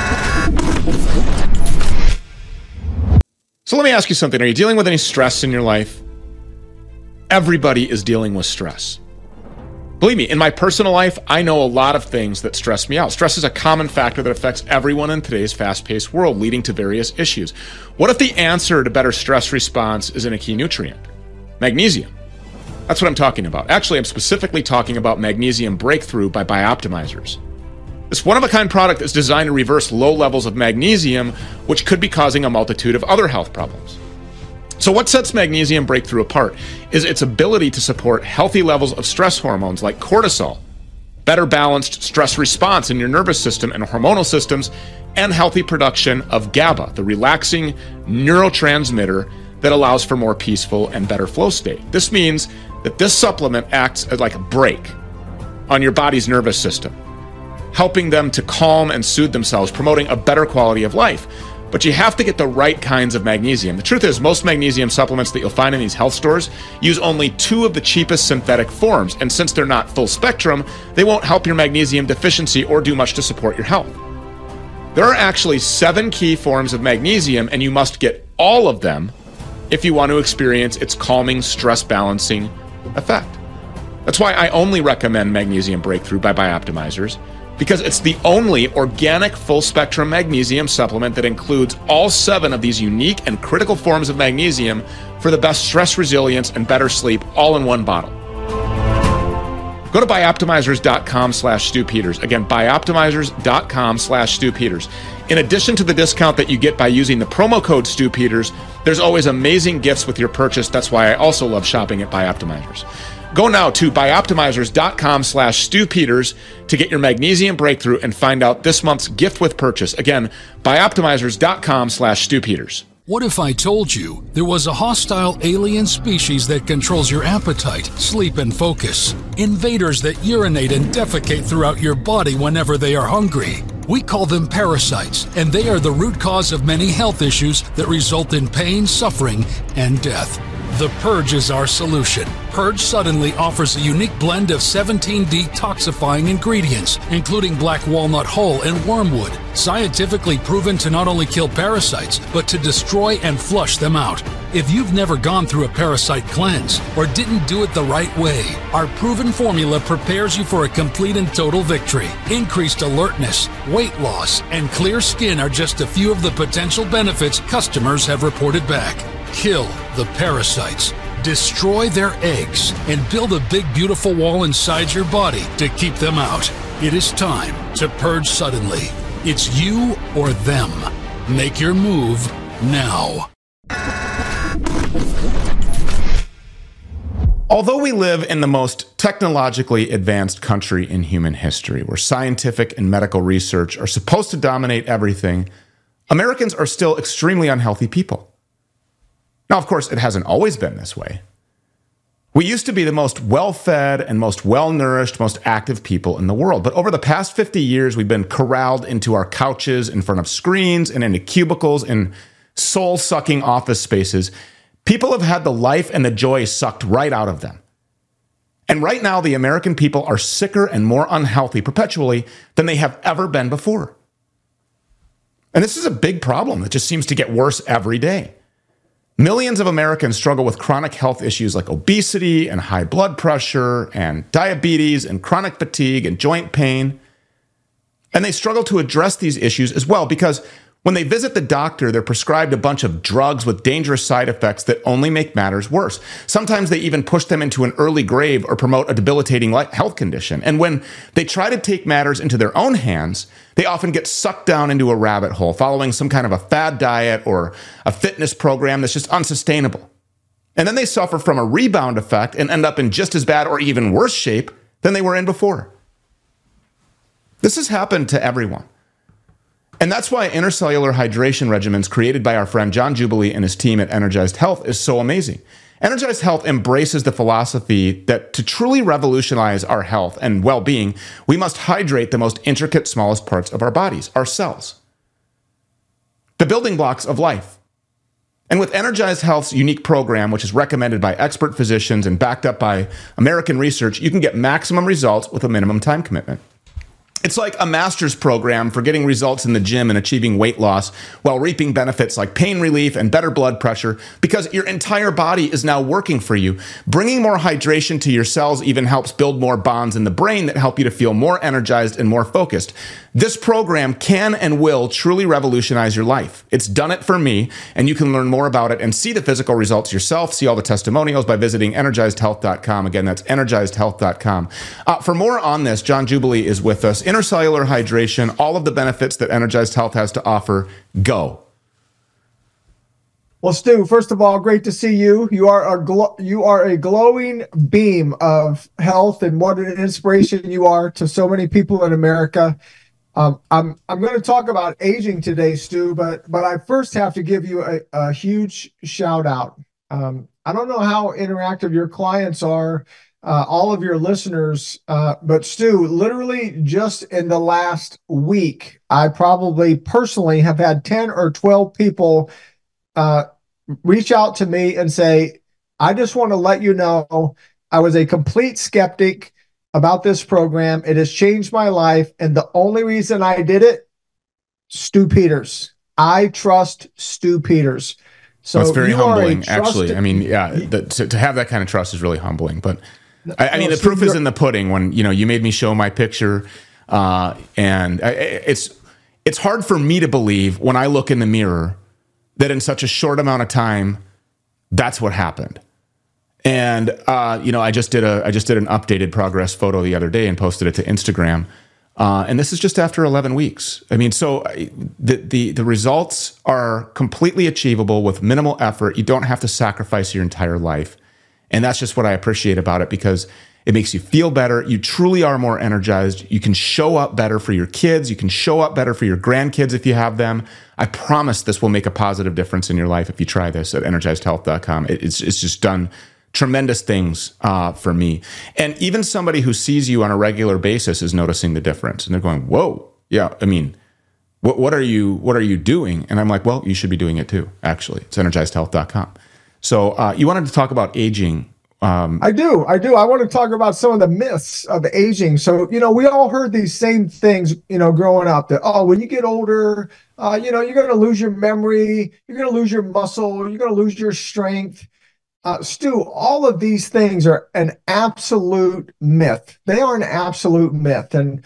So let me ask you something. Are you dealing with any stress in your life? Everybody is dealing with stress. Believe me, in my personal life, I know a lot of things that stress me out. Stress is a common factor that affects everyone in today's fast-paced world, leading to various issues. What if the answer to better stress response is in a key nutrient? Magnesium. That's what I'm talking about. Actually, I'm specifically talking about Magnesium Breakthrough by Bioptimizers. This one-of-a-kind product is designed to reverse low levels of magnesium, which could be causing a multitude of other health problems. So what sets Magnesium Breakthrough apart is its ability to support healthy levels of stress hormones like cortisol, better balanced stress response in your nervous system and hormonal systems, and healthy production of GABA, the relaxing neurotransmitter that allows for more peaceful and better flow state. This means that this supplement acts as like a brake on your body's nervous system, helping them to calm and soothe themselves, promoting a better quality of life. But you have to get the right kinds of magnesium. The truth is, most magnesium supplements that you'll find in these health stores use only 2 of the cheapest synthetic forms. And since they're not full spectrum, they won't help your magnesium deficiency or do much to support your health. There are actually 7 key forms of magnesium, and you must get all of them if you want to experience its calming, stress balancing effect. That's why I only recommend Magnesium Breakthrough by Bioptimizers. because it's the only organic full-spectrum magnesium supplement that includes all 7 of these unique and critical forms of magnesium for the best stress resilience and better sleep, all in one bottle. Go to bioptimizers.com/Stu Peters. Again, bioptimizers.com/Stu Peters. In addition to the discount that you get by using the promo code Stu Peters, there's always amazing gifts with your purchase. That's why I also love shopping at Bioptimizers. Go now to bioptimizers.com/Stu Peters to get your magnesium breakthrough and find out this month's gift with purchase. Again, bioptimizers.com/Stu Peters. What if I told you there was a hostile alien species that controls your appetite, sleep, and focus? Invaders that urinate and defecate throughout your body whenever they are hungry. We call them parasites, and they are the root cause of many health issues that result in pain, suffering, and death. The Purge is our solution. Purge Suddenly offers a unique blend of 17 detoxifying ingredients, including black walnut hull and wormwood, scientifically proven to not only kill parasites, but to destroy and flush them out. If you've never gone through a parasite cleanse or didn't do it the right way, our proven formula prepares you for a complete and total victory. Increased alertness, weight loss, and clear skin are just a few of the potential benefits customers have reported back. Kill the parasites, destroy their eggs, and build a big, beautiful wall inside your body to keep them out. It is time to purge suddenly. It's you or them. Make your move now. Although we live in the most technologically advanced country in human history, where scientific and medical research are supposed to dominate everything, Americans are still extremely unhealthy people. Now, of course, it hasn't always been this way. We used to be the most well-fed and most well-nourished, most active people in the world. But over the past 50 years, we've been corralled into our couches, in front of screens, and into cubicles, in soul-sucking office spaces. People have had the life and the joy sucked right out of them. And right now, the American people are sicker and more unhealthy perpetually than they have ever been before. And this is a big problem that just seems to get worse every day. Millions of Americans struggle with chronic health issues like obesity and high blood pressure and diabetes and chronic fatigue and joint pain. And they struggle to address these issues as well because when they visit the doctor, they're prescribed a bunch of drugs with dangerous side effects that only make matters worse. Sometimes they even push them into an early grave or promote a debilitating health condition. And when they try to take matters into their own hands, they often get sucked down into a rabbit hole, following some kind of a fad diet or a fitness program that's just unsustainable. And then they suffer from a rebound effect and end up in just as bad or even worse shape than they were in before. This has happened to everyone. And that's why intercellular hydration regimens created by our friend John Jubilee and his team at Energized Health is so amazing. Energized Health embraces the philosophy that to truly revolutionize our health and well-being, we must hydrate the most intricate, smallest parts of our bodies, our cells, the building blocks of life. And with Energized Health's unique program, which is recommended by expert physicians and backed up by American research, you can get maximum results with a minimum time commitment. It's like a master's program for getting results in the gym and achieving weight loss while reaping benefits like pain relief and better blood pressure because your entire body is now working for you. Bringing more hydration to your cells even helps build more bonds in the brain that help you to feel more energized and more focused. This program can and will truly revolutionize your life. It's done it for me, and you can learn more about it and see the physical results yourself, see all the testimonials by visiting energizedhealth.com. Again, that's energizedhealth.com. For more on this, John Jubilee is with us. Intercellular hydration, all of the benefits that Energized Health has to offer. Go. Well, Stu, first of all, great to see you. You are a glowing beam of health, and what an inspiration you are to so many people in America. I'm going to talk about aging today, Stu, but I first have to give you a huge shout out. I don't know how interactive your clients are, all of your listeners, but Stu, literally just in the last week, I probably personally have had 10 or 12 people reach out to me and say, I just want to let you know I was a complete skeptic about this program. It has changed my life. And the only reason I did it, Stu Peters. I trust Stu Peters. So that's very humbling, actually. I mean, yeah, to have that kind of trust is really humbling. But I mean, the proof is in the pudding when, you know, you made me show my picture And it's hard for me to believe when I look in the mirror that in such a short amount of time, that's what happened. And I just did an updated progress photo the other day and posted it to Instagram. And this is just after 11 weeks. I mean, so the results are completely achievable with minimal effort. You don't have to sacrifice your entire life. And that's just what I appreciate about it, because it makes you feel better. You truly are more energized. You can show up better for your kids. You can show up better for your grandkids if you have them. I promise this will make a positive difference in your life if you try this at energizedhealth.com. It's just done tremendous things for me. And even somebody who sees you on a regular basis is noticing the difference. And they're going, whoa, yeah, I mean, what are you doing? And I'm like, well, you should be doing it too, actually. It's energizedhealth.com. So you wanted to talk about aging. I do. I want to talk about some of the myths of aging. So, we all heard these same things, growing up, that, when you get older, you're going to lose your memory, you're going to lose your muscle, you're going to lose your strength. Stu, all of these things are an absolute myth. They are an absolute myth. And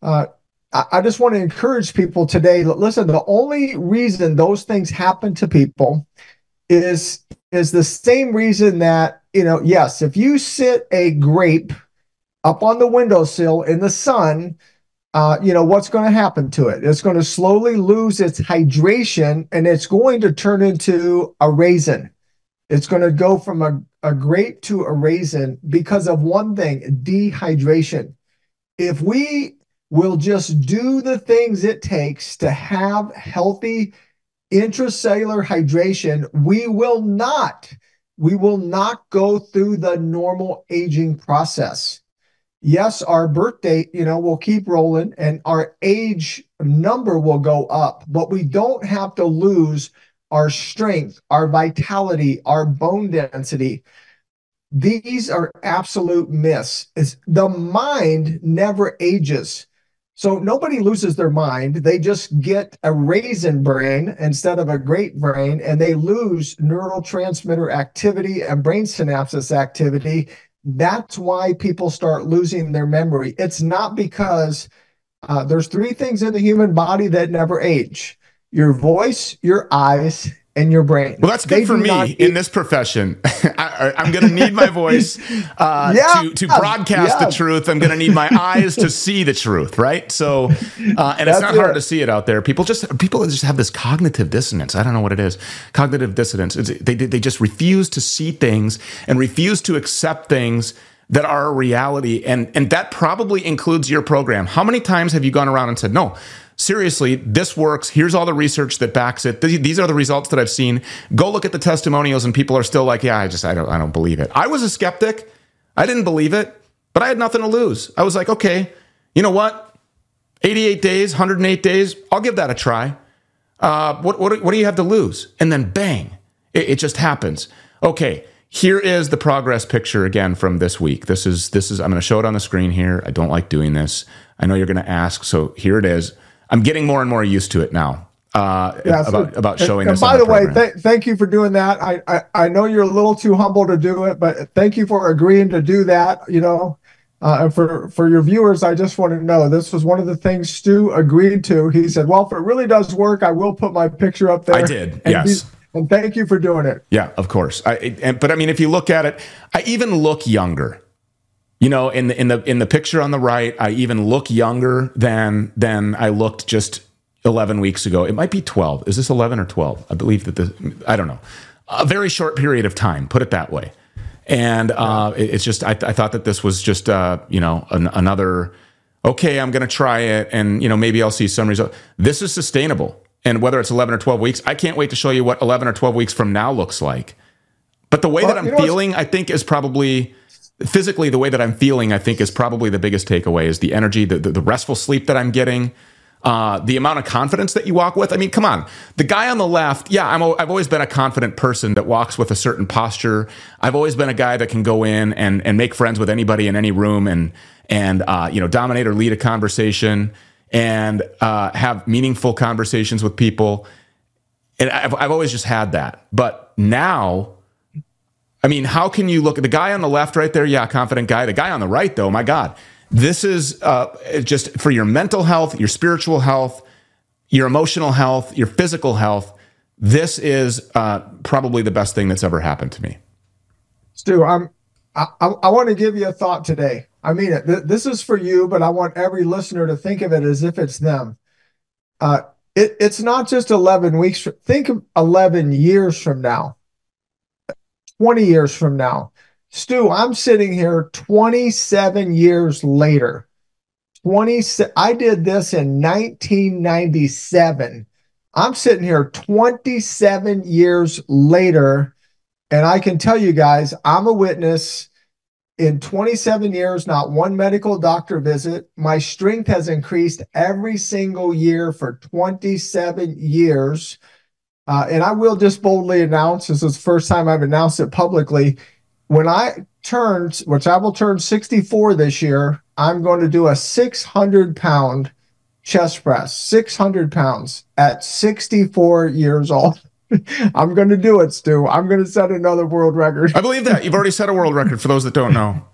I just want to encourage people today, listen, the only reason those things happen to people is the same reason that, yes, if you sit a grape up on the windowsill in the sun, what's going to happen to it? It's going to slowly lose its hydration, and it's going to turn into a raisin. It's going to go from a grape to a raisin because of one thing, dehydration. If we will just do the things it takes to have healthy intracellular hydration, we will not go through the normal aging process. Yes, our birth date, will keep rolling and our age number will go up, but we don't have to lose our strength, our vitality, our bone density. These are absolute myths. The mind never ages. So nobody loses their mind. They just get a raisin brain instead of a grape brain, and they lose neurotransmitter activity and brain synapses activity. That's why people start losing their memory. It's not because there's three things in the human body that never age: your voice, your eyes, and your brain. Well, that's good for me in this profession. I'm going to need my voice to broadcast the truth. I'm going to need my eyes to see the truth, right? So, and it's not hard to see it out there. People just have this cognitive dissonance. I don't know what it is. Cognitive dissonance. They just refuse to see things and refuse to accept things that are a reality. And that probably includes your program. How many times have you gone around and said, no, seriously, this works. Here's all the research that backs it. These are the results that I've seen. Go look at the testimonials, and people are still like, yeah, I don't believe it. I was a skeptic. I didn't believe it, but I had nothing to lose. I was like, okay, you know what? 88 days, 108 days, I'll give that a try. What do you have to lose? And then bang, it just happens. Okay, here is the progress picture again from this week. This is. I'm going to show it on the screen here. I don't like doing this. I know you're going to ask, so here it is. I'm getting more and more used to it now about showing this. And by the way, thank you for doing that. I know you're a little too humble to do it, but thank you for agreeing to do that. And for your viewers, I just want to know this was one of the things Stu agreed to. He said, "Well, if it really does work, I will put my picture up there." I did, yes. And thank you for doing it. Yeah, of course. But I mean, if you look at it, I even look younger. In the picture on the right, I even look younger than I looked just 11 weeks ago. It might be 12. Is this 11 or 12? I believe that I don't know. A very short period of time, put it that way. And it's just, I thought that this was just, another, okay, I'm going to try it. And, maybe I'll see some result. This is sustainable. And whether it's 11 or 12 weeks, I can't wait to show you what 11 or 12 weeks from now looks like. But the way that I'm feeling, I think, is probably... Physically, the way that I'm feeling, I think, is probably the biggest takeaway is the energy, the restful sleep that I'm getting, the amount of confidence that you walk with. I mean, come on. The guy on the left, yeah, I've always been a confident person that walks with a certain posture. I've always been a guy that can go in and make friends with anybody in any room and dominate or lead a conversation and have meaningful conversations with people. And I've always just had that. But now... I mean, how can you look at the guy on the left right there? Yeah, confident guy. The guy on the right, though, my God, This is just for your mental health, your spiritual health, your emotional health, your physical health. This is probably the best thing that's ever happened to me. Stu, I want to give you a thought today. I mean it. This is for you, but I want every listener to think of it as if it's them. It's not just 11 weeks. Think of 11 years from now, 20 years from now. Stu, I'm sitting here 27 years later. I did this in 1997. I'm sitting here 27 years later, and I can tell you guys, I'm a witness. In 27 years, not one medical doctor visit. My strength has increased every single year for 27 years. And I will just boldly announce, this is the first time I've announced it publicly, when I will turn 64 this year, I'm going to do a 600-pound chest press, 600 pounds at 64 years old. I'm going to do it, Stu. I'm going to set another world record. I believe that. You've already set a world record for those that don't know.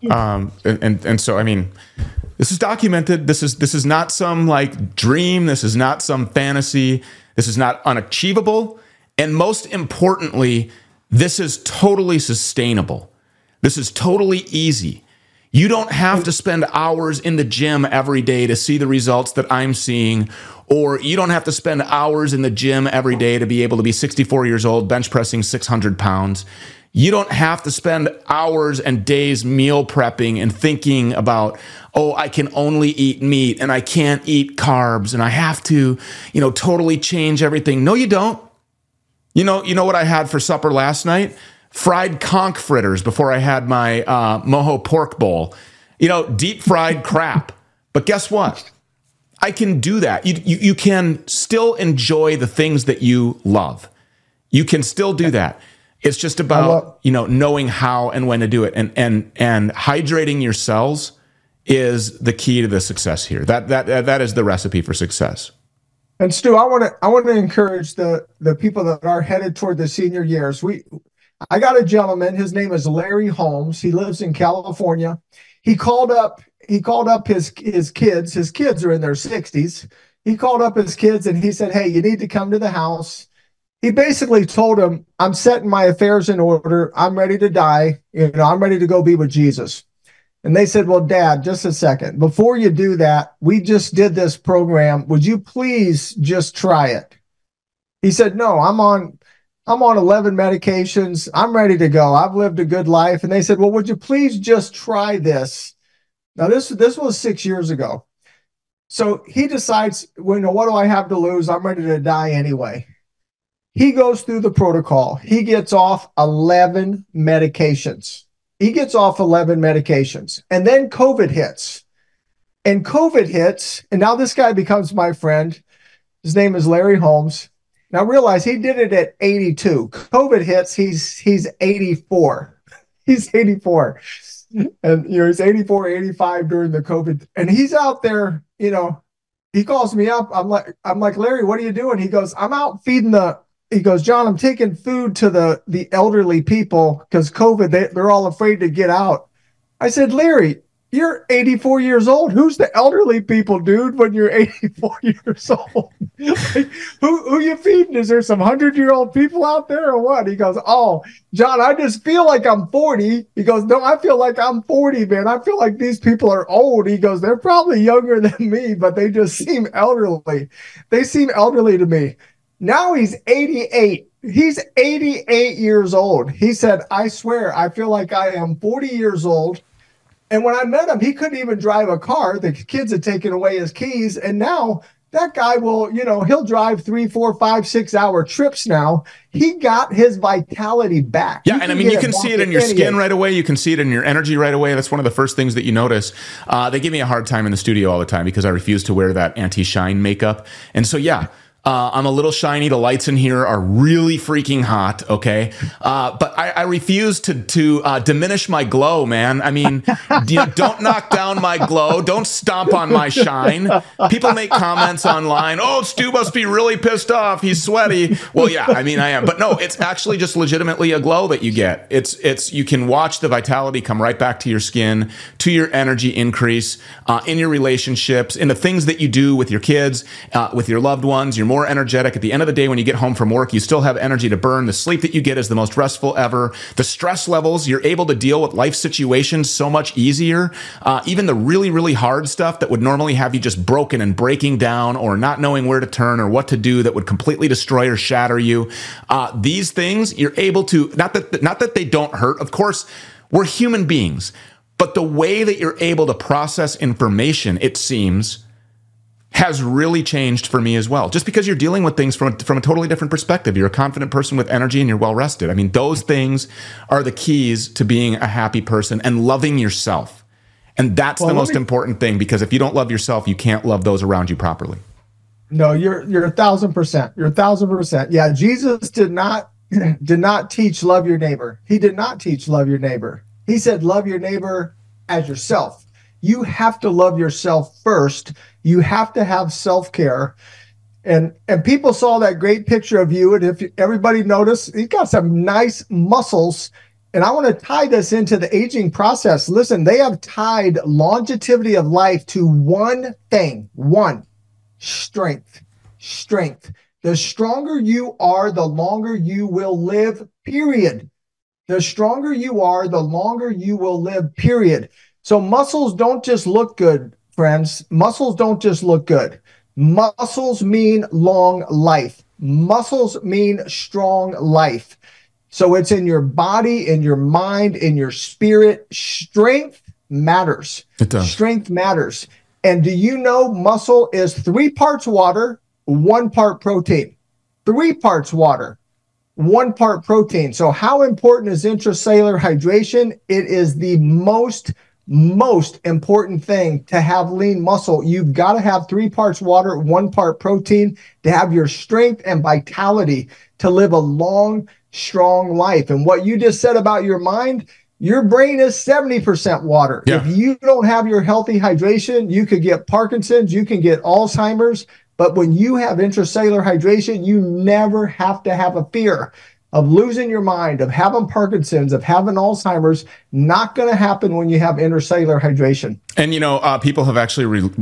And so, I mean, this is documented. This is not some like dream. This is not some fantasy. This is not unachievable. And most importantly, this is totally sustainable. This is totally easy. You don't have to spend hours in the gym every day to see the results that I'm seeing, or you don't have to spend hours in the gym every day to be able to be 64 years old, bench pressing 600 pounds. You don't have to spend hours and days meal prepping and thinking about, oh, I can only eat meat and I can't eat carbs and I have to, totally change everything. No, you don't. You know what I had for supper last night? Fried conch fritters before I had my mojo pork bowl. Deep fried crap. But guess what? I can do that. You can still enjoy the things that you love. You can still do that. It's just about knowing how and when to do it, and hydrating your cells is the key to the success here. That is the recipe for success. And Stu, I want to encourage the people that are headed toward the senior years. I got a gentleman. His name is Larry Holmes. He lives in California. He called up his kids. His kids are in their 60s. He called up his kids and he said, "Hey, you need to come to the house." He basically told them, "I'm setting my affairs in order. I'm ready to die. I'm ready to go be with Jesus." And they said, "Well, Dad, just a second. Before you do that, we just did this program. Would you please just try it?" He said, "No, I'm on 11 medications. I'm ready to go. I've lived a good life." And they said, "Well, would you please just try this?" Now, this was 6 years ago. So he decides, what do I have to lose? I'm ready to die anyway. He goes through the protocol. He gets off 11 medications. And then COVID hits. And now this guy becomes my friend. His name is Larry Holmes. Now realize he did it at 82. COVID hits, he's 84. He's 84. And he's 84, 85 during the COVID. And he's out there, he calls me up. I'm like, "Larry, what are you doing?" He goes, "I'm out feeding he goes, "John, I'm taking food to the elderly people because COVID, they're all afraid to get out." I said, "Larry, you're 84 years old. Who's the elderly people, dude, when you're 84 years old? Like, who you feeding? Is there some 100-year-old people out there or what?" He goes, "Oh, John, I just feel like I'm 40. He goes, "No, I feel like I'm 40, man. I feel like these people are old." He goes, "They're probably younger than me, but they just seem elderly. They seem elderly to me." Now he's 88. He's 88 years old. He said, "I swear, I feel like I am 40 years old." And when I met him, he couldn't even drive a car. The kids had taken away his keys. And now that guy will, he'll drive 3, 4, 5, 6 hour trips now. He got his vitality back. Yeah, and I mean, you can see it in your skin right away. You can see it in your energy right away. That's one of the first things that you notice. They give me a hard time in the studio all the time because I refuse to wear that anti-shine makeup. And so, yeah, I'm a little shiny. The lights in here are really freaking hot. Okay. But I refuse to diminish my glow, man. I mean, don't knock down my glow. Don't stomp on my shine. People make comments online. Oh, Stu must be really pissed off. He's sweaty. Well, yeah, I mean, I am. But no, it's actually just legitimately a glow that you get. It's you can watch the vitality come right back to your skin, to your energy increase, in your relationships, in the things that you do with your kids, with your loved ones. You're more energetic. At the end of the day, when you get home from work, you still have energy to burn. The sleep that you get is the most restful ever. The stress levels, you're able to deal with life situations so much easier. Even the really, really hard stuff that would normally have you just broken and breaking down or not knowing where to turn or what to do that would completely destroy or shatter you. These things, you're able to, not that they don't hurt. Of course, we're human beings, but the way that you're able to process information, it seems, has really changed for me as well. Just because you're dealing with things from a totally different perspective. You're a confident person with energy and you're well rested. I mean, those things are the keys to being a happy person and loving yourself. And that's the most important thing, because if you don't love yourself, you can't love those around you properly. No, you're 1,000%. You're 1,000%. Yeah, Jesus did not teach love your neighbor. He did not teach love your neighbor. He said love your neighbor as yourself. You have to love yourself first. You have to have self-care. And people saw that great picture of you. And if everybody noticed, you got some nice muscles. And I want to tie this into the aging process. Listen, they have tied longevity of life to one thing. One, strength. Strength. The stronger you are, the longer you will live, period. The stronger you are, the longer you will live, period. So muscles don't just look good, friends. Muscles don't just look good. Muscles mean long life. Muscles mean strong life. So it's in your body, in your mind, in your spirit. Strength matters. It does. Strength matters. And do you know muscle is 3 parts water, 1 part protein? 3 parts water, 1 part protein. So how important is intracellular hydration? It is the most important thing to have lean muscle. You've got to have 3 parts water, 1 part protein to have your strength and vitality to live a long, strong life. And what you just said about your mind, your brain is 70% water. Yeah. If you don't have your healthy hydration, you could get Parkinson's, you can get Alzheimer's. But when you have intracellular hydration, you never have to have a fear of losing your mind, of having Parkinson's, of having Alzheimer's. Not going to happen when you have intracellular hydration. And, people have actually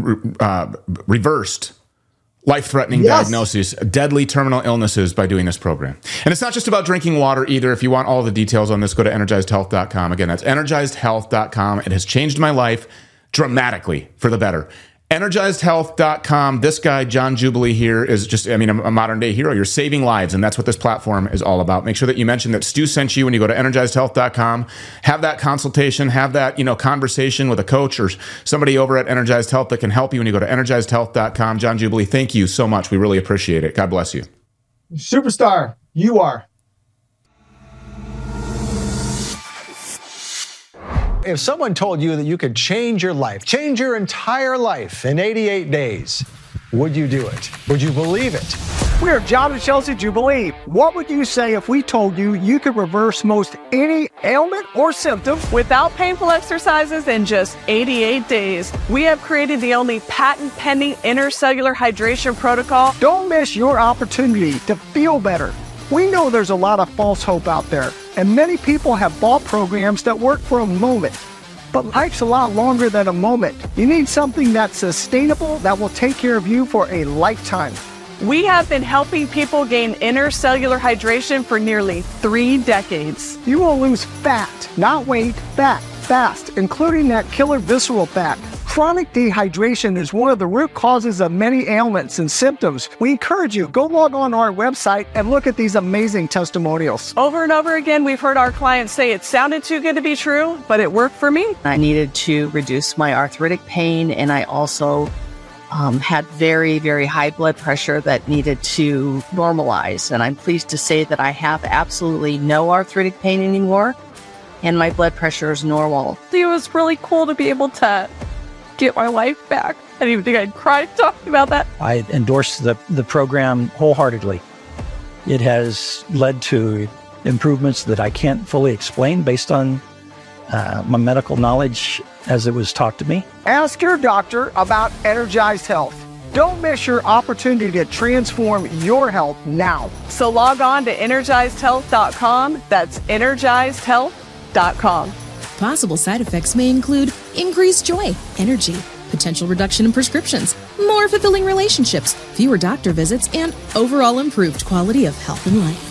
reversed life-threatening diagnoses, deadly terminal illnesses by doing this program. And it's not just about drinking water either. If you want all the details on this, go to energizedhealth.com. Again, that's energizedhealth.com. It has changed my life dramatically for the better. EnergizedHealth.com. This guy, John Jubilee here, is just, a modern day hero. You're saving lives, and that's what this platform is all about. Make sure that you mention that Stu sent you when you go to EnergizedHealth.com. Have that consultation, have that, conversation with a coach or somebody over at Energized Health that can help you when you go to EnergizedHealth.com. John Jubilee, thank you so much. We really appreciate it. God bless you. Superstar, you are. If someone told you that you could change your life, change your entire life in 88 days, would you do it? Would you believe it? We're John and Chelsea Jubilee. What would you say if we told you you could reverse most any ailment or symptom without painful exercises in just 88 days? We have created the only patent-pending intercellular hydration protocol. Don't miss your opportunity to feel better. We know there's a lot of false hope out there, and many people have bought programs that work for a moment. But life's a lot longer than a moment. You need something that's sustainable, that will take care of you for a lifetime. We have been helping people gain intercellular hydration for nearly 3 decades. You will lose fat, not weight, fat, fast, including that killer visceral fat. Chronic dehydration is one of the root causes of many ailments and symptoms. We encourage you, go log on our website and look at these amazing testimonials. Over and over again, we've heard our clients say it sounded too good to be true, but it worked for me. I needed to reduce my arthritic pain, and I also had very, very high blood pressure that needed to normalize. And I'm pleased to say that I have absolutely no arthritic pain anymore, and my blood pressure is normal. It was really cool to be able to get my life back. I didn't even think I'd cry talking about that. I endorse the program wholeheartedly. It has led to improvements that I can't fully explain based on my medical knowledge as it was taught to me. Ask your doctor about Energized Health. Don't miss your opportunity to transform your health now. So log on to EnergizedHealth.com. That's EnergizedHealth.com. Possible side effects may include increased joy, energy, potential reduction in prescriptions, more fulfilling relationships, fewer doctor visits, and overall improved quality of health and life.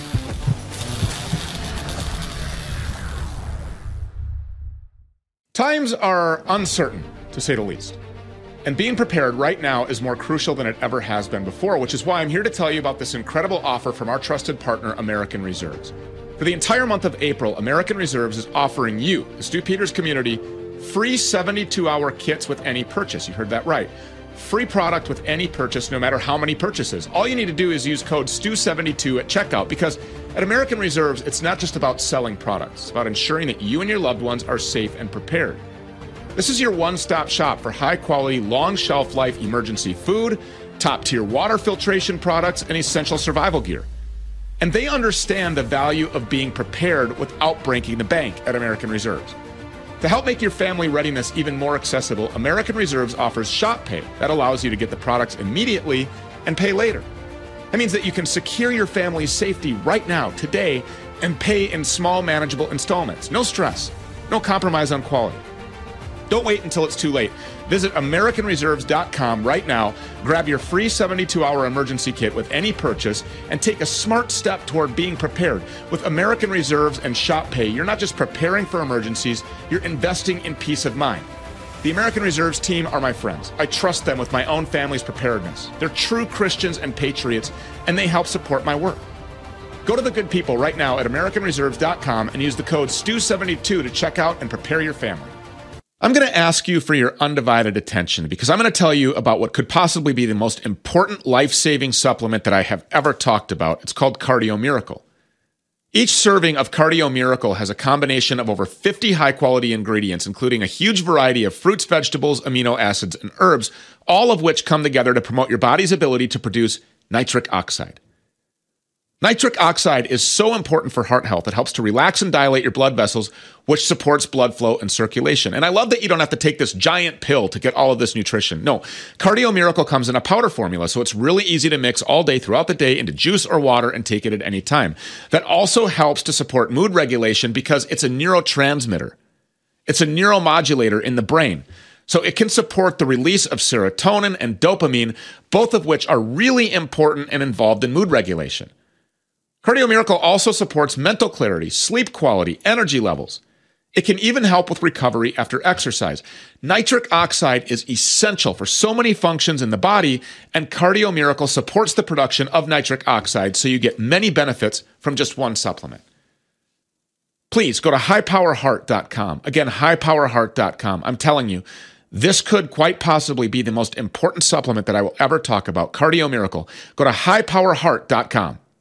Times are uncertain, to say the least. And being prepared right now is more crucial than it ever has been before, which is why I'm here to tell you about this incredible offer from our trusted partner, American Reserves. For the entire month of April, American Reserves is offering you, the Stu Peters community, free 72-hour kits with any purchase. You heard that right. Free product with any purchase, no matter how many purchases. All you need to do is use code STU72 at checkout, because at American Reserves, it's not just about selling products. It's about ensuring that you and your loved ones are safe and prepared. This is your one-stop shop for high-quality, long shelf-life emergency food, top-tier water filtration products, and essential survival gear. And they understand the value of being prepared without breaking the bank at American Reserves. To help make your family readiness even more accessible, American Reserves offers Shop Pay that allows you to get the products immediately and pay later. That means that you can secure your family's safety right now, today, and pay in small, manageable installments. No stress, no compromise on quality. Don't wait until it's too late. Visit AmericanReserves.com right now, grab your free 72-hour emergency kit with any purchase, and take a smart step toward being prepared. With American Reserves and Shop Pay, you're not just preparing for emergencies, you're investing in peace of mind. The American Reserves team are my friends. I trust them with my own family's preparedness. They're true Christians and patriots, and they help support my work. Go to the good people right now at AmericanReserves.com and use the code STU72 to check out and prepare your family. I'm going to ask you for your undivided attention because I'm going to tell you about what could possibly be the most important life-saving supplement that I have ever talked about. It's called Cardio Miracle. Each serving of Cardio Miracle has a combination of over 50 high-quality ingredients, including a huge variety of fruits, vegetables, amino acids, and herbs, all of which come together to promote your body's ability to produce nitric oxide. Nitric oxide is so important for heart health. It helps to relax and dilate your blood vessels, which supports blood flow and circulation. And I love that you don't have to take this giant pill to get all of this nutrition. No, Cardio Miracle comes in a powder formula, so it's really easy to mix all day throughout the day into juice or water and take it at any time. That also helps to support mood regulation because it's a neurotransmitter. It's a neuromodulator in the brain. So it can support the release of serotonin and dopamine, both of which are really important and involved in mood regulation. Cardio Miracle also supports mental clarity, sleep quality, energy levels. It can even help with recovery after exercise. Nitric oxide is essential for so many functions in the body, and Cardio Miracle supports the production of nitric oxide so you get many benefits from just one supplement. Please go to highpowerheart.com. Again, highpowerheart.com. I'm telling you, this could quite possibly be the most important supplement that I will ever talk about. Cardio Miracle. Go to highpowerheart.com.